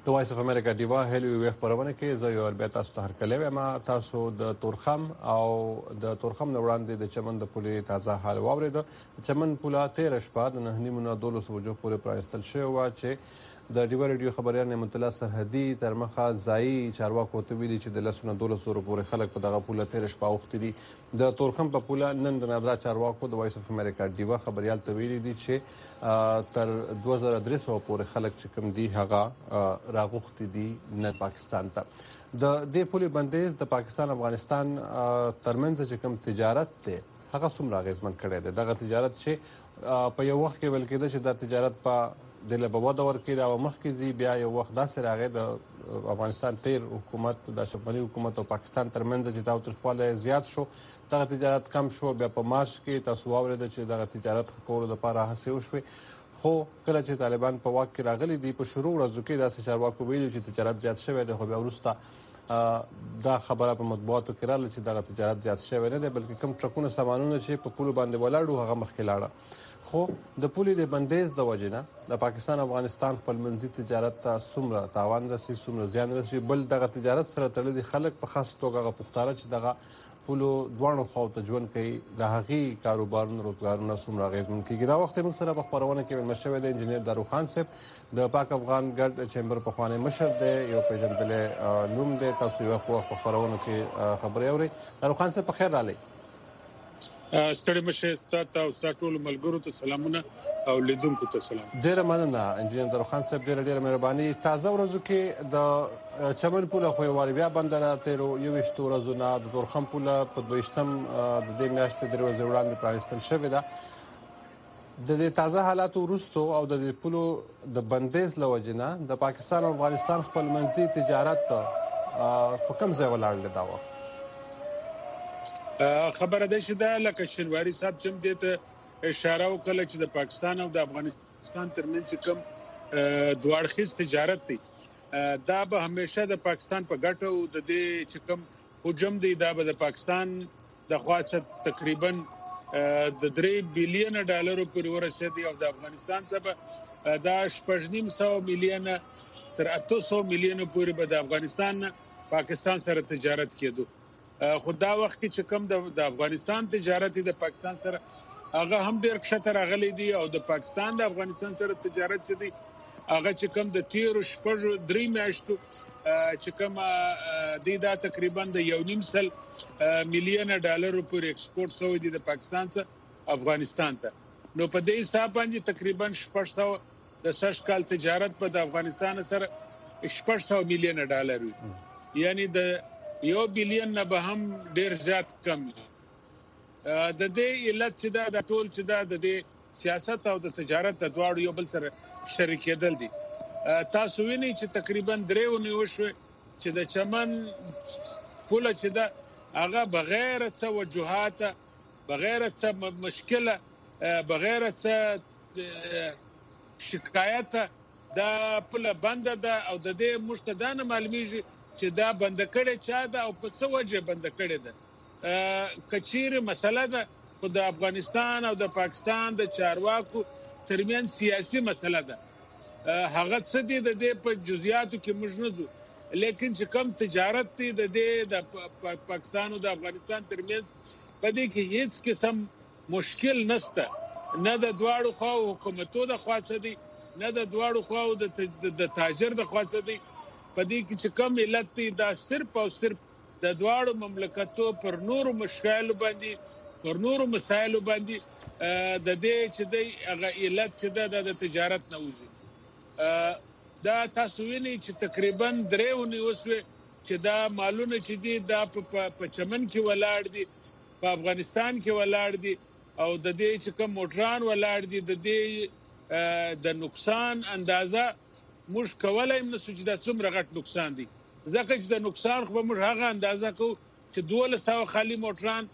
د وایس اف امریکا دیوا هلو وی خبرونه کې زه یو بیا تاسو ته هرکلی وایم. تاسو د تورخم او د تورخم نه وړاندې د چمن د پولې تازه حال واورېد. د چمن پوله تېره شپه د نهه نیمو نه دولس بجو پورې پرانیستل شوې وه چې د ډیوا ریډیو خبریال نعمت الله سرحدي تر مخه ځایي چارواکو ته ویلي چې د لسو نه دولس زرو پورې خلک په دغه پوله تېره شپه اوښتي دي. د تورخم په پوله نن د نادرا چارواکو د وایس اف امریکا ډیوا خبریال ته ویلي دي چې تر دوه زره درې سوه پورې خلک چې کوم دي هغه راغوښتي دي نه پاکستان ته. د دې پولې بندیز د پاکستان افغانستان ترمنځ چې کوم تجارت دی هغه څومره اغېزمن کړی دی؟ دغه تجارت چې په یو وخت کې ویل کېده چې دا تجارت په د له په وده ورکړي او مخکې ځي، بیا یو وخت داسې راغی د افغانستان تیر حکومت د شمالي حکومت او پاکستان ترمنځ چې تاوتریخوالی زیات شو، دغه تجارت کم شو. بیا په مارچ کې تاسو واورېده چې دغه تجارت ښه کولو دپاره هڅې وشوې. خو کله چې طالبان په واک کې راغلي دي په شروع ورځو کې داسې چارواکو ویلي چې تجارت زیات شوی دی، خو بیا وروسته دا خبره په مطبوعاتو کې راغله چې دغه تجارت زیات شوی نه دی، بلکې کوم ټرکونه سامانونه چې په پولو باندې ولاړ وو هغه مخکې لاړه. خو د پولې د بندیز د وجې نه د پاکستان افغانستان خپلمنځي تجارت ته څومره تاوان رسي، څومره زیان رسي. بل دغه تجارت سره تړلي خلک په خاص توګه هغه پښتانه چې دغه پولو دواړو خواو ته ژوند کوي، د هغې کاروبارونه روزګارونه څومره اغېزمن کېږي. دا وخت موږ سره په خپرونه کې مېلمه شوی دی انجینر دارو خان صاحب، د پاک افغان ګډ چیمبر پخوانی مشر دی، یو پیژندلی نوم دی. تاسو یو وخت په خپرونو کې خبرې اورئ. دارو خان صاحب په خیر راغلی. ستړي مشه تاسو او تاسو ټول ملګرو ته سلامونه او لیدونکو ته سلام. ډیره مننه انجینر دارو خان صاحب، ډیره ډیره مهرباني. تازه ورځو کې د چمن پوله خو یو واري بیا بنده ده، تېرو یوویشتو ورځو نه د تورخم پوله په دویشتم د دې میاشتې درې ورځې وړاندې پرانیستل شوې ده. د دې تازه حالاتو وروستو او د دې پولو د بندیز له وجې نه د پاکستان او افغانستان خپلمنځي تجارت په کوم ځای ولاړ دی دا وخت؟ خبره ده چې دا لکه شنواري صاحب چې دې ته اشاره وکړه چې د پاکستان او د افغانستان ترمنځ کوم دوه اړخیز تجارت دی، دا به همیشه د پاکستان په ګټه او د دې چې کوم حجم دی دا به د پاکستان د خوا څخه تقریبا د درې بلین ډالرو پورې ورسېدي او د افغانستان څخه دا شپږ نیم سوه میلیونه تر اته سوه میلیونه پورې به د افغانستان پاکستان سره تجارت کېدو. خو دا وخت کې چې کوم د افغانستان تجارت د پاکستان سره هغه هم ډېر کښته راغلی دی او د پاکستان د افغانستان سره تجارت چې دی هغه چې کوم د تیرو شپږو درې میاشتو چې کوم دی دا تقریبا د یو نیم سل میلیونه ډالرو پورې ایکسپورټ شوی دی د پاکستان څخه افغانستان ته. نو په دې حساب باندې تقریبا شپږ سوه د سږ کال تجارت په د افغانستان سره شپږ سوه میلیونه ډالر وي، یعنی د یو بلین نه به هم ډیر زیات کم دی. د دې علت چې دا د ټول چې دا د دې سیاست او د تجارت د دواړو یو بل سره شریکېدل دي. تاسو وینئ چې تقریبا درې اونۍ وشوې چې د چمن پوله چې دا هغه بغیر څه وجوهات، بغیر څه مشکله، بغیر څه شکایت دا پوله بنده ده او د دې موږ ته دا نه معلومیږي چې دا بند کړي چا ده او په څه وجه بند کړي ده. کچیر مسله ده خو د افغانستان او د پاکستان د چارواکو ترمن سیاسي مسله ده. هغه څه دي د دې په جزئیاتو کې موږ نه ځو، لیکن چې کوم تجارت دی د دې د پاکستان او د افغانستان ترمن په دې کې هیڅ قسم مشکل نشته، نه د دواړو خواو حکومتو د خوا څه دي، نه د دواړو خواو د تاجر د خوا څه دي. په دې کې چې کوم علت دی دا صرف او صرف د دواړو مملکتو پر نورو مشکلو باندې، پر نورو مسایلو باندې د دې چې دی هغه علت چې ده د تجارت نه وځي. دا تاسو وینئ چې تقریبا درې اونۍ وشوې چې دا مالونه چې دي دا په چمن کې ولاړ دي، په افغانستان کې ولاړ دي او د دې چې کوم موټران ولاړ دي د دې د نقصان اندازه موږ کولای نشو چې دا څومره غټ نقصان دی، ځکه چې د نقصان خو موږ هغه اندازه کوو چې دولس سوه خالي موټران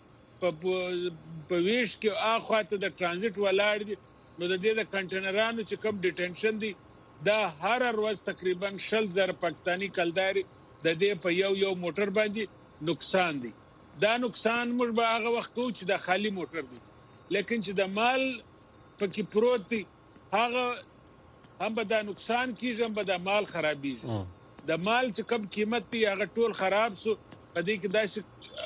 په ویش کې اخواته د ترانزیت ولاړ دي. نو د دې د کنټینرانو چې کوم ډیټنشن دی دا هر ورځ تقریبا شل زره پاکستانی کلداري د دې په یو یو موټر باندې نقصان دی. دا نقصان موږ به هغه وخت کوو چې د خالي موټر دی، لیکن چې د مال پکې پروت دی هغه هم به دا نقصان کیږي هم به دا مال خرابېږي د مال چې کم قیمت دی هغه ټول خراب سو په دې کې داسې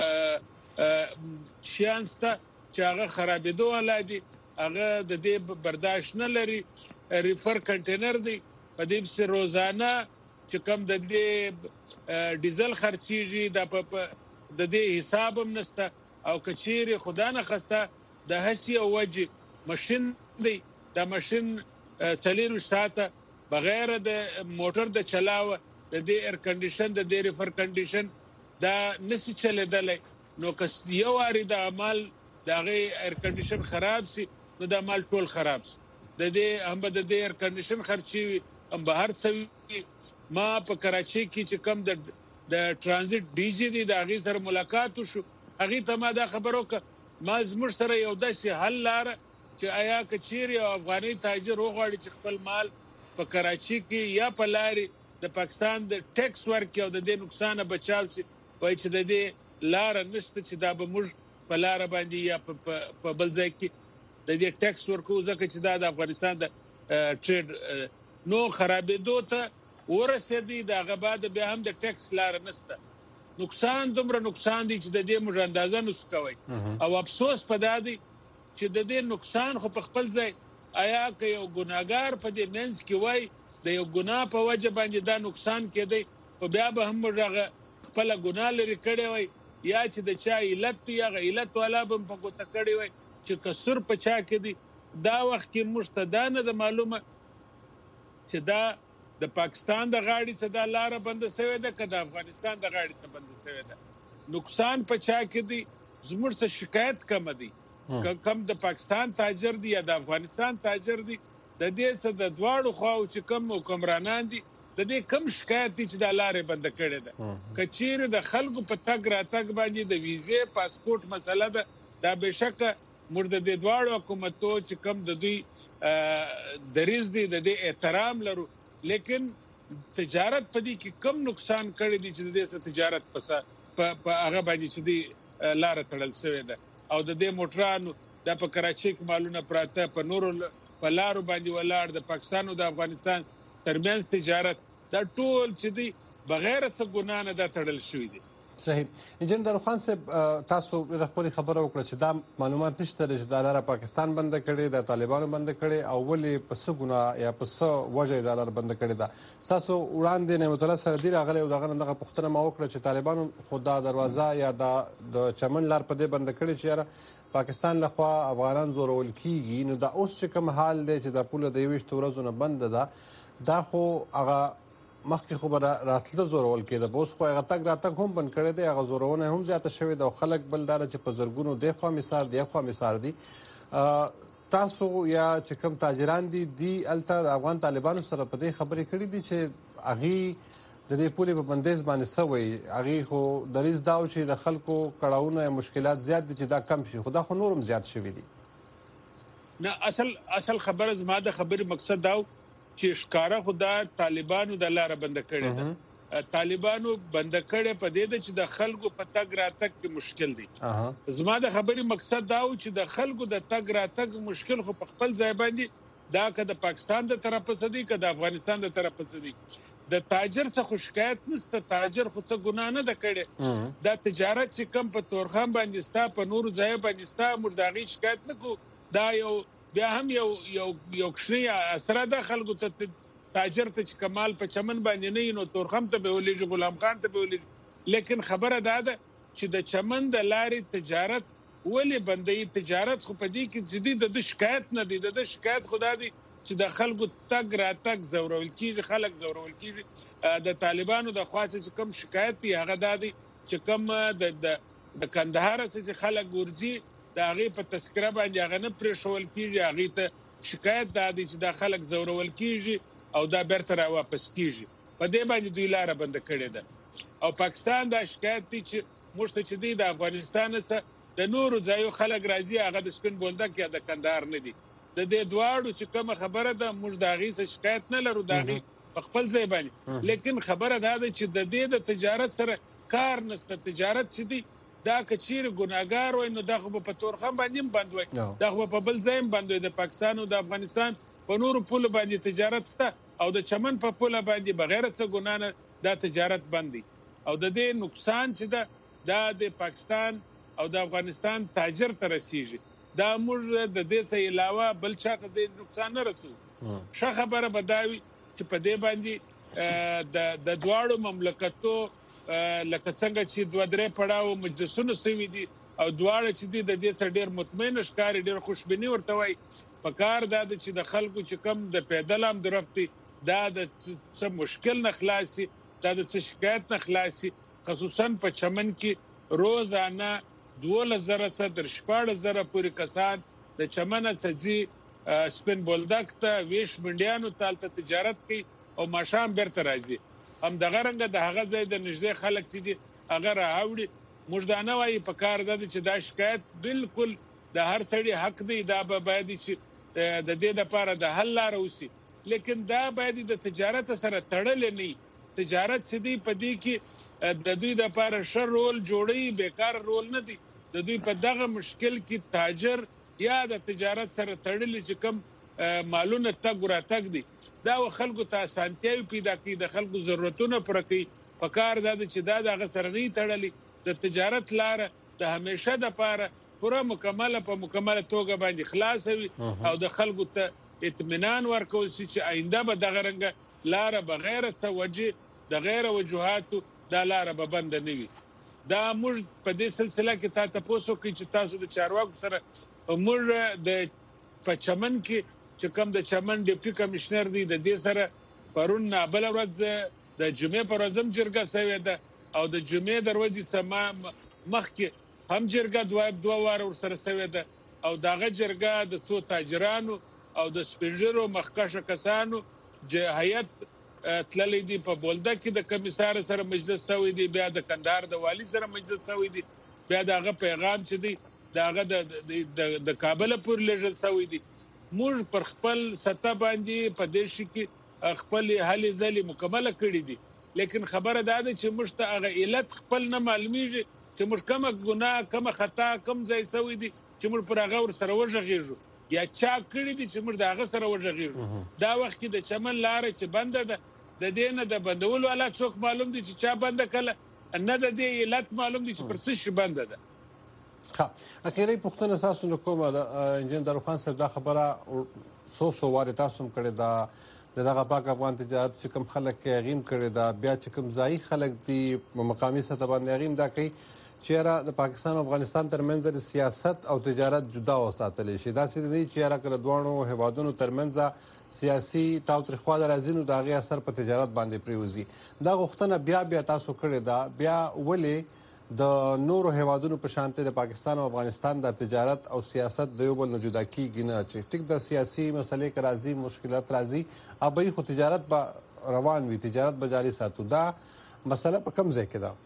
شیان شته چې هغه خرابېدو والا دي هغه د دې برداشت نه لري ریفر کنټینر دی په دې سره روزانه چې کم د دې ډیزل خرچيږي د د دې حساب هم نشته او کچيري خدا نه خسته د هسي او وجه ماشين دی دا ماشين څلور ساعته بغیر د موټر د چلاوه د دې ایر کنډیشن د دې ریفر کنډیشن دا نسی چلیدلې نو کس یو واری د عمل د غي ایر کنډیشن خراب سي نو د عمل ټول خراب سي د دې هم د دې ایر کنډیشن خرچي هم بهر څوي ما په کراچي کې چې کم د د ترانزیت ډي جی دی د غي سره ملاقات شو هغه ته ما دا خبرو ک ما زموږ سره یو داسې حل لار چې آیا کچيري او افغاني تاجر وغواړي چې خپل مال په کراچي کې یا په لاري د پاکستان د ټیکس ورکي او د دې نقصان بچاو سي وای چې د دې لار نشته چې دا به موږ په لار باندې یا په بل ځای کې د دې ټیکس ورکو ځکه چې دا د افغانستان د ټریډ نو خرابېدو ته ورسېدي دا غباد بیا هم د ټیکس لار نشته نقصان دومره نقصان دي چې د دې موږ اندازه نس کوي او افسوس پدادي چې د دې نقصان خو په خپل ځای آیا که یو ګناګار په دې منځ کې وای د یو ګناه په وجه باندې دا نقصان کېدی او بیا به هم موږ خپل ګناه لري کړی وای یا چې د چا علت یا علت والا به په کوته کړی وای چې کسر په چا کې دی دا وخت کې مشتدانه د معلومه چې دا د پاکستان د غاړي څخه د لار بند شوی ده که د افغانستان د غاړي څخه بند شوی ده نقصان په چا کې دی زموږ څخه شکایت کم دي کم د پاکستان تاجر دی یا د افغانستان تاجر دی د دې څخه د دواړو خواو چې کم حکمرانان دي د دې کم شکایت چې د لارې بند کړي ده کچیر د خلکو په تګ راتګ باندې د ویزه پاسپورت مسله ده دا بشک مرده د دواړو حکومتو چې کم د دوی دریز دي د دې احترام لرو لیکن تجارت په دې کې کم نقصان کړی دي چې د دې سره تجارت په هغه باندې چې دی لار تړل شوی ده او د دې موټرانو د په کراچي کې مالونه پراته په نورو په لارو باندې ولاړ د پاکستان او د افغانستان ترمنځ تجارت دا ټول چې دی بغیر څه ګنا نه دا تړل شوی دی صحیح انجنیر خان صاحب تاسو د خپل خبرو وکړه چې دا معلومات نشته چې د لار پاکستان بند کړي د طالبانو بند کړي او ولې په څه ګنا یا په څه وجه د لار بند کړي دا تاسو وړاندې نه متل سره دی راغلی او دغه دغه پښتنه ما وکړه چې طالبانو خدا دروازه یا د چمن لار په دې بند کړي چې پاکستان لخوا افغانان زورول کیږي نو دا اوس چې کوم حال دی چې د پوله د یوشت ورځو نه بند ده دا خو هغه مخکې خو راتله زورول کېده به اوس خو هغه تګ راتګ هم بند کړی دی هغه زورونه هم زیاته شوې ده او خلک بل دا چې په زرګونو دی خوا مثال دی خوا مثال دی تاسو یا چې کوم تاجران دي دی الته د افغان طالبانو سره په دې خبرې کړې دي چې هغې د دې پولې په بندیز باندې څه وایي هغې خو دریځ دا و چې د خلکو کړاوونه یا مشکلات زیات دي چې دا کم شي خو دا خو نور هم زیات شوي دي نه اصل اصل خبره زما د خبرې مقصد دا چې ښکارا خدا طالبانو د لار بند کړي ده طالبانو بند کړي په دې چې د خلکو په تګ راتګ کې مشکل دي زما د خبرې مقصد دا و چې د خلکو د تګ راتګ مشکل خو په خپل ځای باندې دا که د پاکستان د طرفه څه دي که د افغانستان د طرفه څه دي د تاجر څخه شکایت نشته تاجر خو څه ګناه نه ده کړې دا تجارت چې کم په تورخم باندې ستا په نورو ځای باندې ستا موږ د هغې شکایت نه کوو دا یو بیا هم یو یو یو کښنی اسره ده خلکو ته تاجر ته چې کمال په چمن باندې نه نو تورخم ته به ولېږي غلام خان ته به ولېږي لیکن خبره دا ده چې د چمن د لارې تجارت ولې بندوي تجارت خو په دې کې جدي د شکایت نه دی د شکایت خدا دی چې د خلکو تګ راتګ زورول کیږي خلک زورول کیږي د طالبانو د خاصه چې کم شکایت دی هغه دا دی چې کم د د کندهار چې خلک ورځي دا غي په تذکره باندې هغه نه پرېښول کیږي هغه ته شکایت دا دی چې دا خلک زورول کیږي او دا بیرته را واپس کیږي په دې باندې دوی لار بند کړې ده او پاکستان دا شکایت دی چې موږ ته چې دی د افغانستان څخه د نورو ځایو خلک راځي هغه د سپین بولدک یا د کندهار نه دي د دې دواړو چې کومه خبره ده موږ د هغې څخه شکایت نه لرو د هغې په خپل ځای باندې لیکن خبره دا ده چې د دې د تجارت سره کار نشته تجارت چې دی دا کچیر ګناګار وای نو دا خو په تورخم باندې بند وای دا خو په بل ځای بند وای د پاکستان او د افغانستان په نورو پولو باندې تجارت شته او د چمن په پوله باندې بغیر څه ګنا نه دا تجارت بند دي او د دې نقصان چې دا دا د پاکستان او د افغانستان تاجر ته رسیږي دا موږ د دې څخه علاوه بل چاته د نقصان نه رسو ښه خبره بداوي چې په دې باندې د د دواړو مملکتو لکه څنګه چې دوه درې پړاو مجلسونه سوي دي او دواړه چې د دې څخه ډېر مطمئن ښکاري ډېر خوشبینی ورته وای په کار دا چې د خلکو چې کم د پیدل هم درفتي دا د څه مشکل نه خلاصي دا د څه شکایت نه خلاصي خصوصا په چمن کې روزانه دوله زره څخه تر شپږ زره پورې کسان د چمن څخه سپین بولدک ته ویش منډیانو تالته تجارت کوي او ماشام بیرته راځي هم دغه رنګ د هغه ځای د نږدې خلک چې دي هغه راوړي موږ دا نه وایي په کار ده چې دا شکایت بالکل د هر سړي حق دی دا به باید چې د دې لپاره د حل لار وسی لیکن دا باید د تجارت سره تړل نه تجارت سدي په دې کې د دوی لپاره شر رول جوړي بیکار رول نه دی د دوی په دغه مشکل کې تاجر یا د تجارت سره تړل چې کوم مالونه تګ راتګ دي دا خلکو ته اسانتیاوي پیدا کوي د خلکو ضرورتونه پوره کوي په کار دا چې دا د سره نه تړلي د تجارت لار د همیشه د لپاره پوره مکمله په مکمله توګه باندې خلاص وي او د خلکو ته اطمینان ورکول شي چې آینده به دغه رنګ لار بغیر څه وجه د غیر وجوهاتو دا لار به بند نه وي دا موږ په دې سلسله کې تاسو پوسو کې چې تاسو د چارواکو سره موږ د په چمن کې چې کوم د چمن ډیپټي کمشنر دی د دې سره پرون بل ورځ د جمعې پر ورځ جرګه سوي ده او د جمعې دروازې څخه مخکې هم جرګه دوه دوه واره ور سره ده او داغه جرګه د څو تاجرانو او د سپینجرو مخکشه کسانو چې هیئت تللې دي په بولده کې د کمیسار سره مجلس شوی دی بیا د کندهار د والی سره مجلس شوی دی بیا داغه پیغام چې دی داغه د د کابل پورې لېږل شوی دی موږ پر خپل سطح باندې په دې شي کې خپل حل ځلې مکمله کړې دي لیکن خبره دا ده چې موږ ته هغه علت خپل نه معلومیږي چې موږ کومه ګناه کومه خطا کوم ځای سوي دي چې موږ پر هغه ور سره وژغېږو یا چا کړی دي چې موږ د هغه سره وژغېږو دا وخت کې د چمن لار چې بنده ده د دې نه د بندولو والا څوک معلوم دي چې چا بنده کله نه د دې علت معلوم دي چې پر څه شي بنده ده ها اخیری پښتنه تاسو نو کومه د انجنیر دروخان صاحب دا خبره سو سو واره تاسو کړی دا دغه پاک افغان تجارت چې کوم خلک کې غیم کړی دا بیا چې کوم ځای خلک دی مقامي سطح باندې غیم دا کوي چې د پاکستان او افغانستان ترمنځ د سیاست او تجارت جدا وساتل شي دا چې دی چې را کړه دوه هیوادونو ترمنځ سیاسي تاوتریخواله راځي نو دا غي اثر په تجارت باندې پریوزي دا غوښتنه بیا بیا تاسو کړی دا بیا ولې د نورو هیوادونو په شانته د پاکستان او افغانستان د تجارت او سیاست د یو بل نه جدا کیږي نه چې ټیک د سیاسي مسلې کرازي مشکلات راځي ابي خو تجارت به روان وي تجارت به جاري ساتو دا مسله په کم ځای کې ده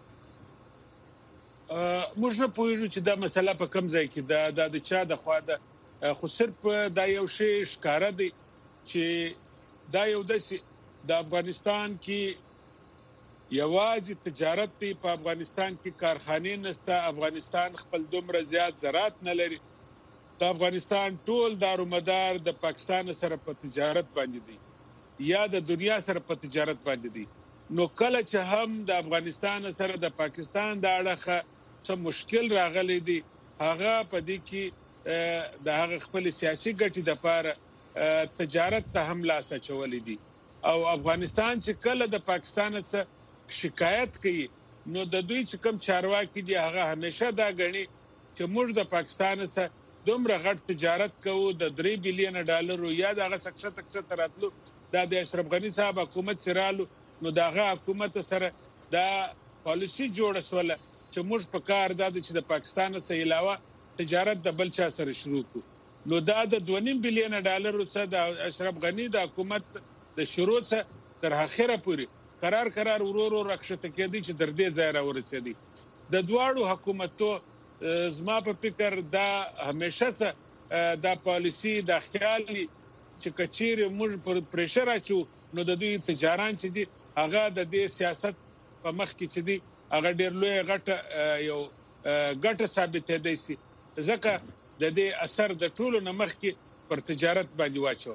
موږ نه پوهیږو چې دا مسله په کم ځای کې ده د چا د خوا ده خو صرف دا یو شی ښکاره دی چې دا یو د افغانستان کې یوازې تجارت دی په افغانستان کې کارخانې نشته افغانستان خپل دومره زیات زراعت نه لري د افغانستان ټول دارومدار د پاکستان سره په تجارت باندې دی یا د دنیا سره په تجارت باندې دی نو کله چې هم د افغانستان سره د پاکستان د اړخه څه مشکل راغلی دی هغه په دې کې د هغه خپل سیاسي ګټې د لپاره تجارت ته هم لاس اچولې دي او افغانستان چې کله د پاکستان څخه شکایت کوي نو د دوی چې کوم چارواکي دي هغه همیشه دا غني چې موږ د پاکستان څخه دومره غټ تجارت کوو د درې بلین ډالرو یا دغه څخه تک تراتلو دا د اشرف غنی صاحب حکومت چرالو نو دغه حکومت سره دا پالیسی جوړه سواله چې موږ په کار دا چې د پاکستان څخه علاوه تجارت د بل چا سره شروع کو نو دا د دوه نیم بلین ډالرو څخه د اشرف غنی د حکومت د شروع څخه تر اخره پورې قرار قرار ورورو رخصت کېدی چې در دې ځای را ورسېدي د دواړو حکومتو زما په فکر دا همیشه دا پالیسی د خیال چې کچیر موږ پر پریشر اچو نو د دوی تجاران چې دي هغه د دې سیاست په مخ کې چې دي هغه ډېر لوی غټه یو غټه ثابت دی سي ځکه د دې اثر د ټولو نمخ کې پر تجارت باندې واچو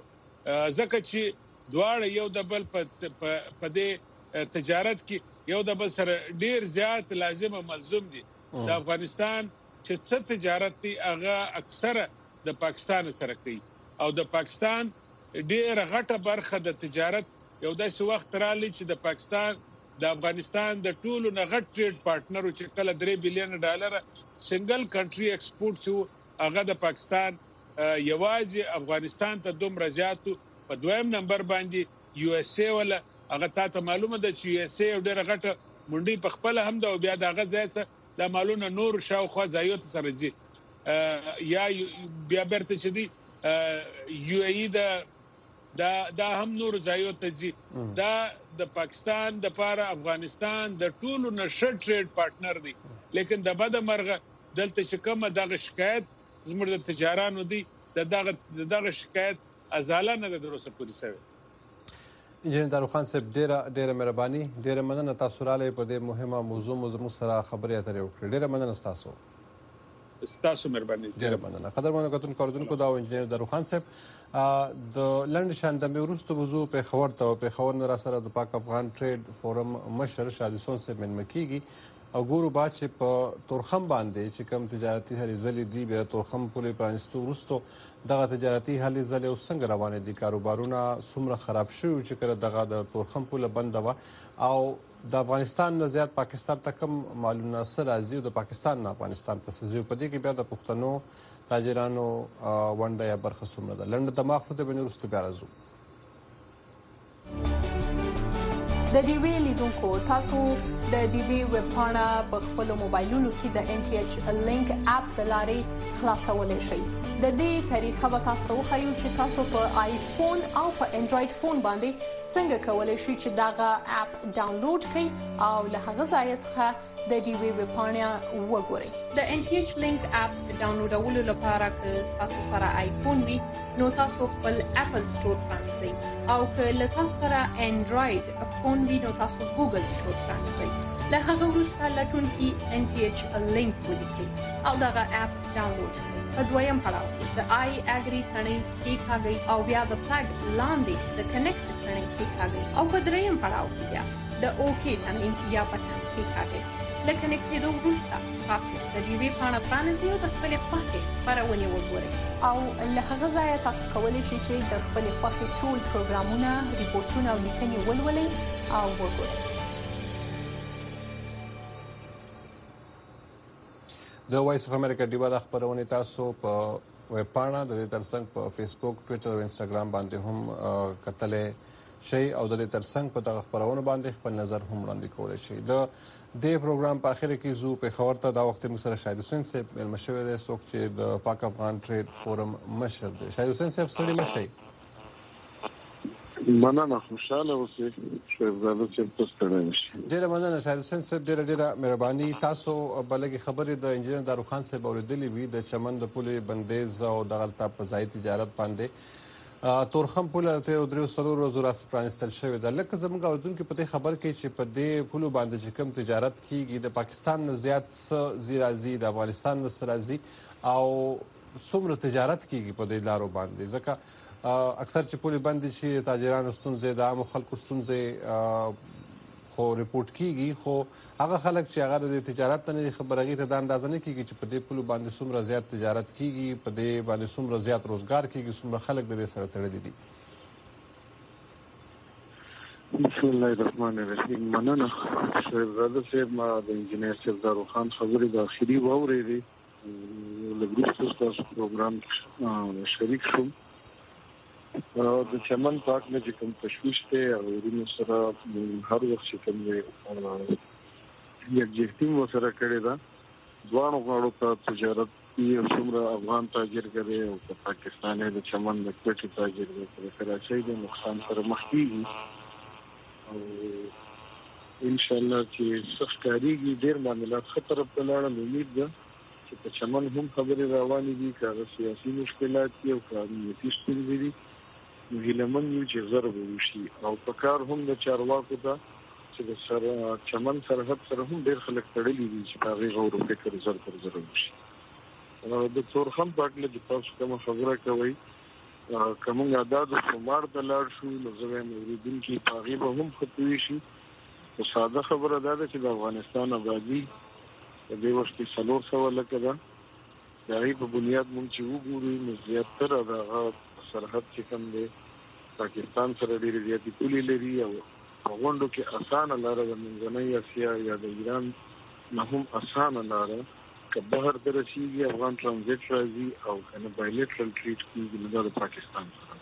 ځکه چې دواړه یو د بل په دې تجارت کې یو د بل سره ډیر زیات لازم ملزم دي. د افغانستان چې څه تجارت دی هغه اکثره د پاکستان سره کوي او د پاکستان ډیر غټه برخه د تجارت یو داسې وخت رالی چې د پاکستان د افغانستان د ټولو نه غټ ټریډ پارټنر چې کله درې بلین ډالر سنگل کنټری ایکسپورټ شو هغه د پاکستان یوازې افغانستان ته دومره زیاتو په دویم نمبر باندې یو اس اے ولا هغه ته معلومه ده چې یو اس اے ډیره غټه منډي په خپل هم دا بیا دغه ځای د مالونو نور شاوخوا ځایوت سره دي یا بیا برته چې دي یو ای ای دا دا دا هم نور ځایوت دي. دا د پاکستان د پاره افغانستان د ټولو نشه ټریډ پارټنر دي لیکن د بده مرغه دلته چې کومه دغه شکایت زموږ د تجارانو دي دغه دغه شکایت ازاله نه د روسه پولیس سره. انجینر دارو خان صاحب ډیره ډیره مهرباني ډیره مننه تاسو رااله په دې مهمه موضوع مو زموږ سره خبرې اترې وکړې. ډیره مننه تاسو. تاسو مهرباني. ډیره مننه. قدرمنو کتونکو اوریدونکو دا انجینر دارو خان صاحب د لنډ شاندمې وروسته موضوع په خبر ته په خبر نه را سره د پاک افغان ټریډ فورم مشر شادسون صاحب من مکیږي او ګورو با چې په تورخم باندې چې کوم تجارتي هلې ځلې دي بیا تورخم پولې پرانستو وروسته دغه تجارتي هلې ځلې اوس څنګه روانې دي کاروبارونه څومره خراب شوي چې کله دغه د تورخم پوله بنده وه او د افغانستان نه زیات پاکستان ته کوم مالونه څه راځي او د پاکستان نه افغانستان ته څه ځي په دې کې بیا د پښتنو تاجرانو ونډه یا برخه څومره ده. لنډه دماغ خو د بنې وروسته بیا راځو. د ډي وی لیدونکو تاسو د ډي وی ویب پاڼه په خپل موبایلونو کې د ان ټي ایچ لینک اپ د لارې خلاصولای شئ. د دې طریقه به تاسو وښایو چې تاسو په آیفون او په انډراید فون باندې څنګه کولای شئ چې داغه اپ ډاونلوډ کړئ او له هغه ځای څخه د ډي وی ویب پاڼه وګورئ. د ان ټي ایچ لینک اپ ډاونلوډولو لپاره که تاسو سره آیفون وي نو تاسو خپل اپل سٹور پرانیزئ او که له تاسو سره انډراید فون وي نو تاسو ګوګل سٹور پرانیزئ. له هغه وروسته لټون کې ان ټي ایچ لینک ولیکئ او دغه اپ ډاونلوډ کړئ. په دویم پړاو کې د آی اګری تڼۍ کېکاږئ او بیا د فلګ لاندې د کنیکټ تڼۍ کېکاږئ او په دریم پړاو کې بیا د اوکې تڼۍ یا بټن کېکاږئ. له کنیکټېدو وروسته تاسو د ډي وی پاڼه پرانیزئ او د خپلې خوښې خپرونې وګورئ او له هغه ځایه تاسو کولی شئ چې د خپلې خوښې ټول پروګرامونه ریپورټونه او لیکنې ولولئ او وګورئ. د وایس اف امریکا ډیوا د خبرونې تاسو په ویب پاڼه د دې ترڅنګ په فیسبوک ټویټر او انسټاګرام باندې هم کتلې شي او د دې ترڅنګ په دغه خبرونو باندې خپل نظر هم وړاندې کولی شي. د دې پروګرام په اخر کې زو په خبر ته دا وخت موږ سره شاهد حسین صاحب مشوي دی څوک چې د پاک افغان ټریډ فورم مشر دی. شاهد حسین صاحب ستړي مشي. مننه خوشاله اوسئ شهزاده چې تاسو ته راشي. ډیره مننه شاهد حسین صاحب ډیره ډیره مهرباني. تاسو بلګي خبرې د انجینر دارو خان صاحب اوریدلې وي د چمن د پولې بندیز او دغه په ځای تجارت باندې تورخم پوله ته درې سلور ورځې راس پرانستل شوې ده. لکه زموږ اوریدونکو په دې خبر کې چې په دې پولو باندې چې کوم تجارت کیږي د پاکستان نه زیات څه زی راځي د افغانستان نه څه راځي او څومره تجارت کیږي په دې لارو باندې ځکه اکثر چې پولې بندې شي تاجرانو ستونزې د عامو خلکو ستونزې خو ریپورت کیږي خو هغه خلک چې هغه د تجارت نه خبر هغه ته د اندازه نه کیږي چې په دې پولو باندې څومره زیات تجارت کیږي په دې باندې څومره زیات روزګار کیږي څومره خلک د دې سره تړلي دي. بسم الله الرحمن الرحیم. مننه شهزاده صاحب ما د انجینر صاحب دارو خان خبرې د اخیری واورېدې له وروسته تاسو پروګرام شریک شوم. د چمن پاک نه چې کوم تشویش ته او ورونو سره هر وخت چې کوم یک جهتیم وسره کړی دا ځوانو غاړو ته تجارت یې څومره افغان تاجر کوي او په پاکستان د چمن د کوټي تاجر کوي په کراچۍ د نقصان سره مخ کیږي او ان شاء الله چې سخت کاریږي ډیر معاملات خطر په لاره امید ده چې په چمن هم خبرې روانې دي کار سیاسي مشکلات دي او قانوني ستونزې دي نو هیلمن یو چې ضرب وشي او په کار هم د چارواکو ته چې د سره چمن سرحد سره هم ډیر خلک تړلي دي چې هغه غوړو فکر زر پر زر وشي. د تورخم پاک نه چې تاسو کوم خبره کوي کومه عادت شمار د لاړ شو نو زه هم ورېدم کې پاغي به هم خطوي شي او ساده خبره ده چې د افغانستان آبادی د دې وخت څلور سوه لکه ده د هغې په بنیاد مونږ چې وګورو نو زیاتره د هغه سرحد چې کوم دی پاکستان سره ډېرې زیاتې پولې لري او په غونډو کې اسانه لاره د منځنۍ اسیا یا د ایران نه هم اسانه لاره که بهر ته رسېږي افغان ټرانزیټ راځي او که نه بایلیټرل ټریډ کېږي نو دا د پاکستان سره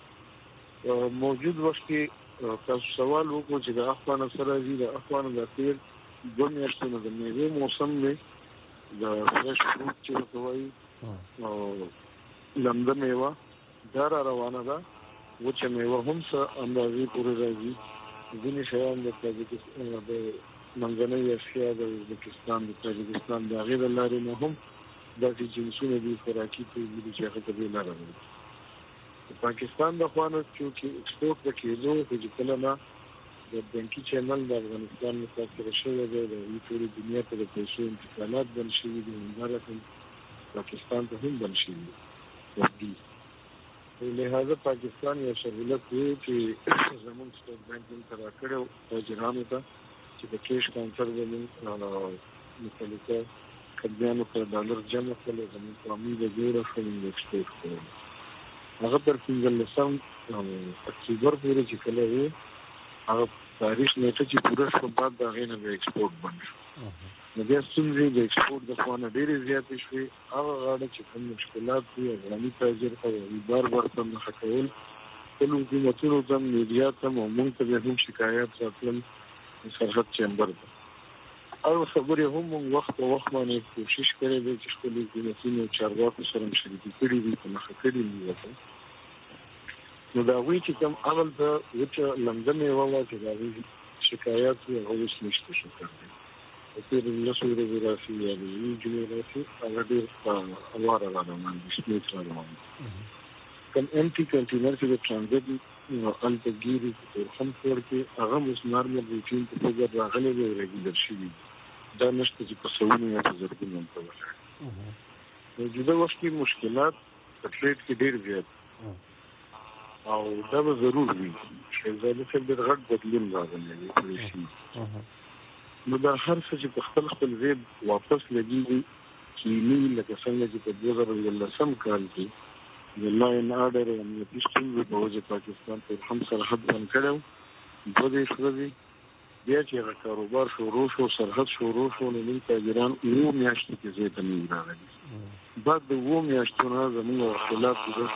موجود وخت کې تاسو سوال وکړو چې د افغان سره راځي د افغان د تیر دوه میاشتې نه د میوې موسم دی د فرش فروټ چې ورته وایي او لمده میوه دا را روانه ده وچه میوه هم څه اندازې پورې راځي ځینې شیان د تاجکستان د منځنۍ اسیا د ازبکستان د تاجکستان د هغې د لارې نه هم داسې جنسونه دي خوراکي توکي دي چې هغه ته دې لاره لري د پاکستان د خوا نه چونکې اکسپورټ د کېدو خو چې کله نه د بانکي چینل د افغانستان متاثره شوی دی د دې ټولې دنیا ته د پیسو انتقالات بند شوي دي همدارقم پاکستان ته هم بند شوي دي لہذا پاکستان یو سهولت دی چې زموږ سټیټ بانک موږ ته راکړی تاجرانو ته چې د کیش کاونټر به موږ متعلقه کډیانو ته ډالر جمع کړل زموږ قومي د جوړه شو موږ ایکسپورټ کړو هغه تر پنځلسم اکتوبر پورې چې کله وي هغه تاریخ نیټه چې پوره شو بعد د هغې نه د ایکسپورټ بند شو نو بیا ستونزې د ایکسپورټ د خوا نه ډېرې زیاتې شوې هغه غاړه چې کوم مشکلات دي افغاني تاجر ته بار بار ته مخه کول خپل حکومتونو ته میډیا ته او موږ ته هم شکایات راتلل سرحد چیمبر ته او خبرې هم موږ وخت په وخت باندې کوشش کړی دی چې خپل حکومتونو چارواکو سره مشرکې کړي دي په مخه کړي دي ورته نو د هغوی چې کوم عمل ته وچه لمده میوه وه چې د هغوی شکایات وي هغه اوس نشته شو کړی په تېرو لسو ورځو راسي یا د یوې جمعې راسي هغه ډېر هواره را روان دي سمیت را روان دي کوم امټي کنټینر چې د ټرانزیټ هلته ګیري په تورخم کور کې هغه اوس نارمل روټین په توګه راغلی دی او ریګولر شوي دا نشته چې په سوونو یا په زرګونو هم ته ولاړ موجوده وخت کې مشکلات په ټریډ کې ډېر زیات او دا به ضرور وي شهزاده صاحب ډېر غټ بدلون راغلی دی نو دا هر څه چې په خپل خپل ځای واپس لګېږي کینی لکه څنګه چې په دوه زره یولسم کال کې د لا این آرډر او امنیتي ستونزو په وجه پاکستان پر هم سرحد بند کړی و دوه دېرش ورځې بیا چې هغه کاروبار شروع شو سرحد شروع شو نو موږ تاجران اووه میاشتې کې ځای ته نه وي راغلي بعد د اووه میاشتو نه زموږ اختلاف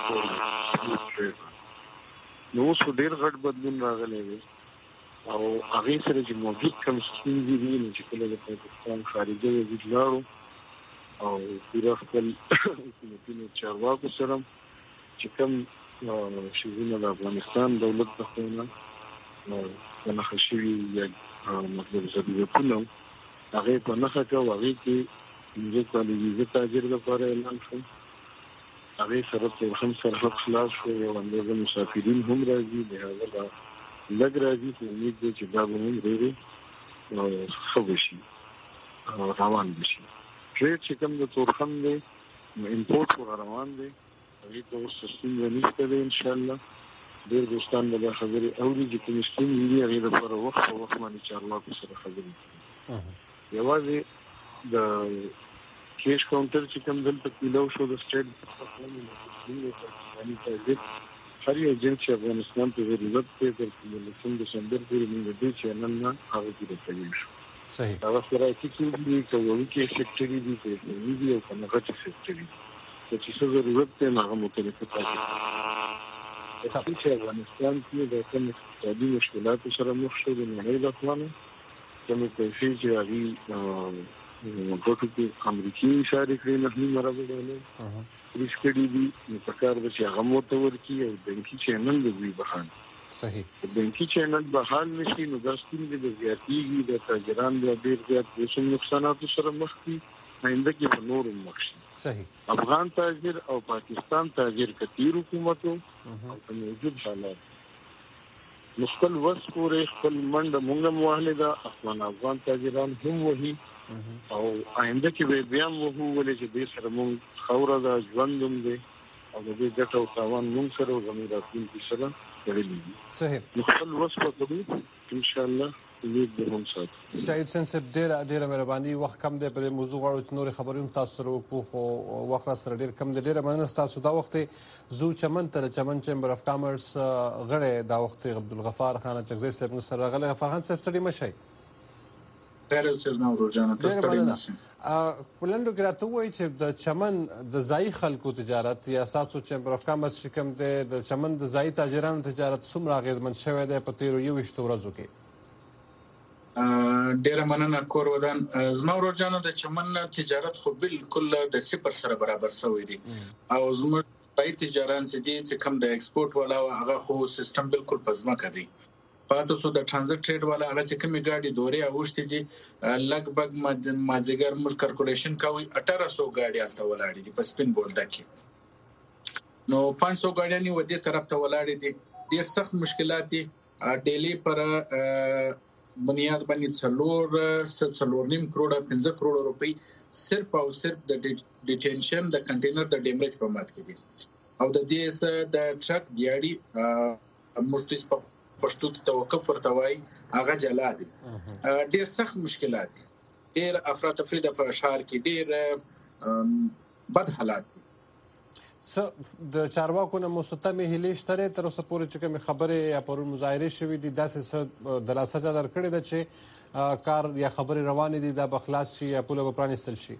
نو اوس ډېر غټ بدلون راغلی دی او هغې سره چې موجود کوم ستونزې دي نو چې کله د پاکستان خارجه وزیر لاړو او پوره خپل حکومتونو چارواکو سره چې کوم شیزونه د افغانستان دولت د خوا نه په نښه شوي یا مطلب ضرورتونه هغې په نښه کړه او هغې کې پنځه کاله ویزه تاجر لپاره اعلان شو هغې سره هم سرحد خلاص شو یو اندازه مسافرین هم راځي لهذا لږ راځي خو امید دی چې دا به هم ډېرې ښه وشي روان به شي ټریډ چې کوم د تورخم دی نو امپورټ ورغه روان دی هغې ته اوس ستونزه نشته دی انشاءالله ډېر دوستان به دا خبرې اوري چې کومې ستونزې دي هغې لپاره وخت په وخت باندې چارواکو سره خبرې کوي یوازې د کیش کاونټر چې کوم دلته پیلو شو د سټیټ هر یو جنس چې افغانستان ته ضرورت دی تر پنځلسم ډسمبر پورې موږ د دې چینل نه هغه پوره کولی شو صحیح هغه خوراکي توکي دي که وړوکي سکټري دي که علمي دي او که نه غټې سکټري دي که چې څه ضرورت دی نو هغه مختلفه پاتې چې افغانستان کې د کوم اقتصادي مشکلاتو سره مخ شو د نړۍ له خوا نه کومې پیسې چې هغې ګټو کې امریکې اشارې کړې نهمي مربع ډالر فریز کړي دي نو پکار به چې هغه هم ورته ورکړي او بانکي چینل د دوی بحال صحیح بانکي چینل بحال نشي نو دا ستونزې به زیاتېږي د تاجران بیا ډېر زیات پیسو نقصاناتو سره مخ کړي آینده کې به نور هم مخ شي صحیح افغان تاجر او پاکستان تاجر که تیر حکومت او که موجود حالات نو خپل وس پورې خپل منډه مونږ هم وهلې ده افغان افغان تاجران هم وهي او آینده کې به بیا هم وهو ولې چې دې سره مونږ خاوره ده ژوند هم دی او د دې ګټه او تاوان موږ سره او زموږ راتلونکي سره کړی. صحیح. نو خپل وسو کوو ان شاء الله امید به هم ساتو. شاید سنسب ډیره ډیره مهرباني. وخت کم دی په دې موضوع غواړو چې نور خبرې هم تاسو سره وکړو خو وخت را سره ډیر کم دی. ډیره مننه تاسو. دا وخت زو چمن ته چمن چیمبر اف کامرس غړی دا وخت عبدالغفار خان چغزي صاحب سره راغلی. غفار خان صاحب ستړي مشئ. خیر اوسې زما ورجانه تاسو ستړي مشئ. ولندو کې راته وایي چې د چمن د ځای خلکو تجارت یا اساسو چیمبر اف کامرس چې کوم دی د چمن د ځای تاجرانو تجارت څومره اغېزمن شوی دی په تیرو یوویشتو ورځو کې؟ ډیره مننه کور ودان. زما ورجانه د چمن تجارت خو بالکل د صفر سره برابر شوی دی او زموږ پای تجارت چې دي چې کوم د ایکسپورت والا هغه خو سیستم بالکل پزما کوي. پاتې سو د ترانزیت ټریډ والا هغه چې کومې ګاډي دورې اوښتې دي لګبګ مازیګر موږ کیلکولیشن کوي اټاره سو ګاډي الته ولاړې دي په سپین بولډا کې. نو پنځه سوه ګاډیانی ودی طرف ته ولاړې دي. ډیر سخت مشکلات دي. ډیلی پر بنیاد باندې څلور څلور نیم کروڑه پنځه کروڑه روپۍ صرف او صرف د ډیټینشن د کنټینر د ډیمریج په مات کې دي او د دې سره د ټرک دیاړي مشتري په پښتو کې توقف ورته وایي هغه جلا دي. ډیر سخت مشکلات دي. ډیر افراط افرید په ښار کې ډیر بد حالات دي. څه د چارواکو نه مستمه هلې شته تر اوسه پورې چې کوم خبرې یا پرون مظاهرې شوې دي داسې څه د لاسه درکړې ده چې کار یا خبرې روانې دي دا به خلاص شي یا پوله به پرانیستل شي؟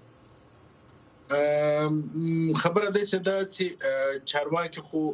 خبره ده چې دا چې چارواکي خو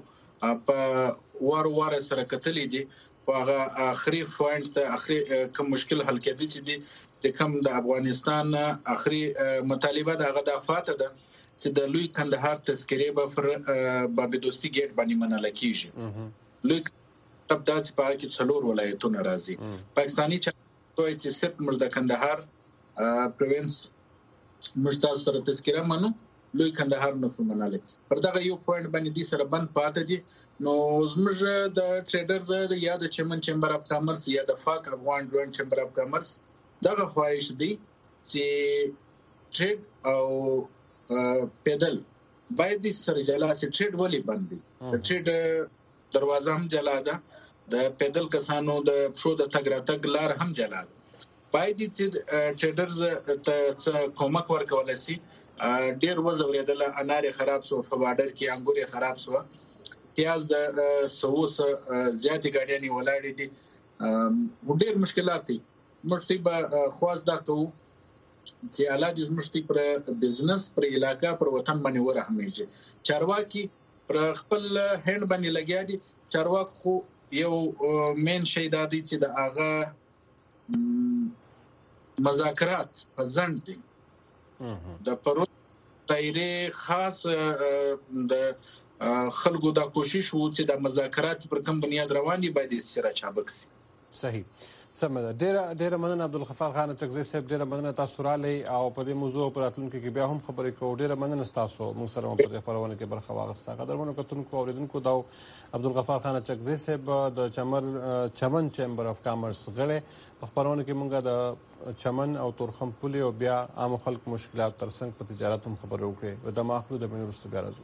په وار وار سره کتلې دي په هغه اخري پوینټ ته اخري کوم مشکل حل کېدی چې دي د کوم د افغانستان اخري مطالبه د هغه د فاته ده چې د لوی کندهار تذکرې به پر بابدوستي ګیټ باندې منل کیږي. لوی تب دا چې په کې څلور ولایتونه راځي. پاکستاني چارواکي چې صرف موږ د کندهار پروینس مشتاق سره تذکره منو لوی کندهار نه منل. پر دا یو پوینټ باندې دي سره بند پاتې دي. نو زموږ د ټریډرز یا د چمن چیمبر اف کامرس یا د فاک افغان جوائنٹ چیمبر اف کامرس دغه خواهش دي چې ټریډ او پیدل باید سره جلا سي. ټریډ ولی بند دي. د ټریډ دروازه هم جلا ده. د پیدل کسانو د پښو د تګ راتګ لار هم جلا ده. باید چې ټریډرز ته کومک ورکول شي. ډیر وزوریدل انار خراب سو په بارډر کې انګور خراب سو پیاز د سوس زیاتې ګاډیانی ولاړې دي. ډیر مشکلات دي. مشتي به خواص دا کوو چې علاوه زمشتي پر بزنس پر علاقہ پر وطن باندې ورحمېږي. چارواکي پر خپل هند باندې لګیا دي. چارواک خو یو مین شی دا دی چې د هغه مذاکرات په ځند دي. د پرو تایری خاص د خلکو دا کوشش وو چې د مذاکرات پر کوم بنیاد روان دي باید سره چابک سي. صحیح. سمه ده. ډیره ډیره مننه عبدالغفار خان چغزي صاحب. ډیره مننه تاسو رالی او په دې موضوع پر راتلونکي کې بیا هم خبرې کوو. ډیره مننه تاسو موږ سره په دې خبرونه کې برخه واخیسته. قدرمنو کتونکو اوریدونکو دا عبدالغفار خان چغزي صاحب د چمر چمن چیمبر اف کامرس غړی. په خبرونه کې موږ د چمن او تورخم پولې او بیا عام خلکو مشکلات ترڅنګ په تجارت هم خبرې وکړې. د ماخلو د بین وروسته بیا راځو.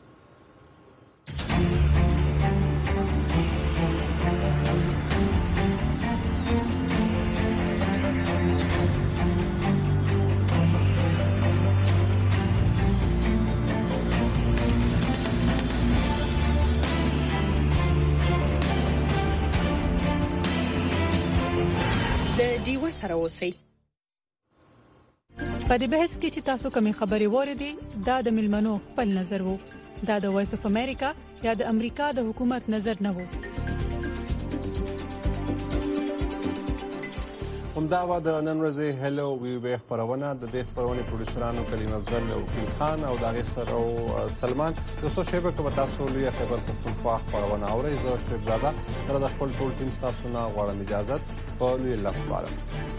ډیوه سره اوسئ. په دې بحث کې چې تاسو کومې خبرې واورېدې دا د ملمنو خپل نظر وو. دا د وایس اف امریکا یا د امریکا د حکومت نظر نه وو. همدا و د نن ورځې هلو وی وی خبرونه. د دې خبرونې پروډوسرانو کلیم افضل او خان او داغه سره او سلمان. دوستو شیبه کې تاسو لوی خبر پښتونخوا خبرونه اورئ. زه شیب زاده تر د خپل ټول ټیم تاسو نه غواړم اجازه په لوی الله سپارم.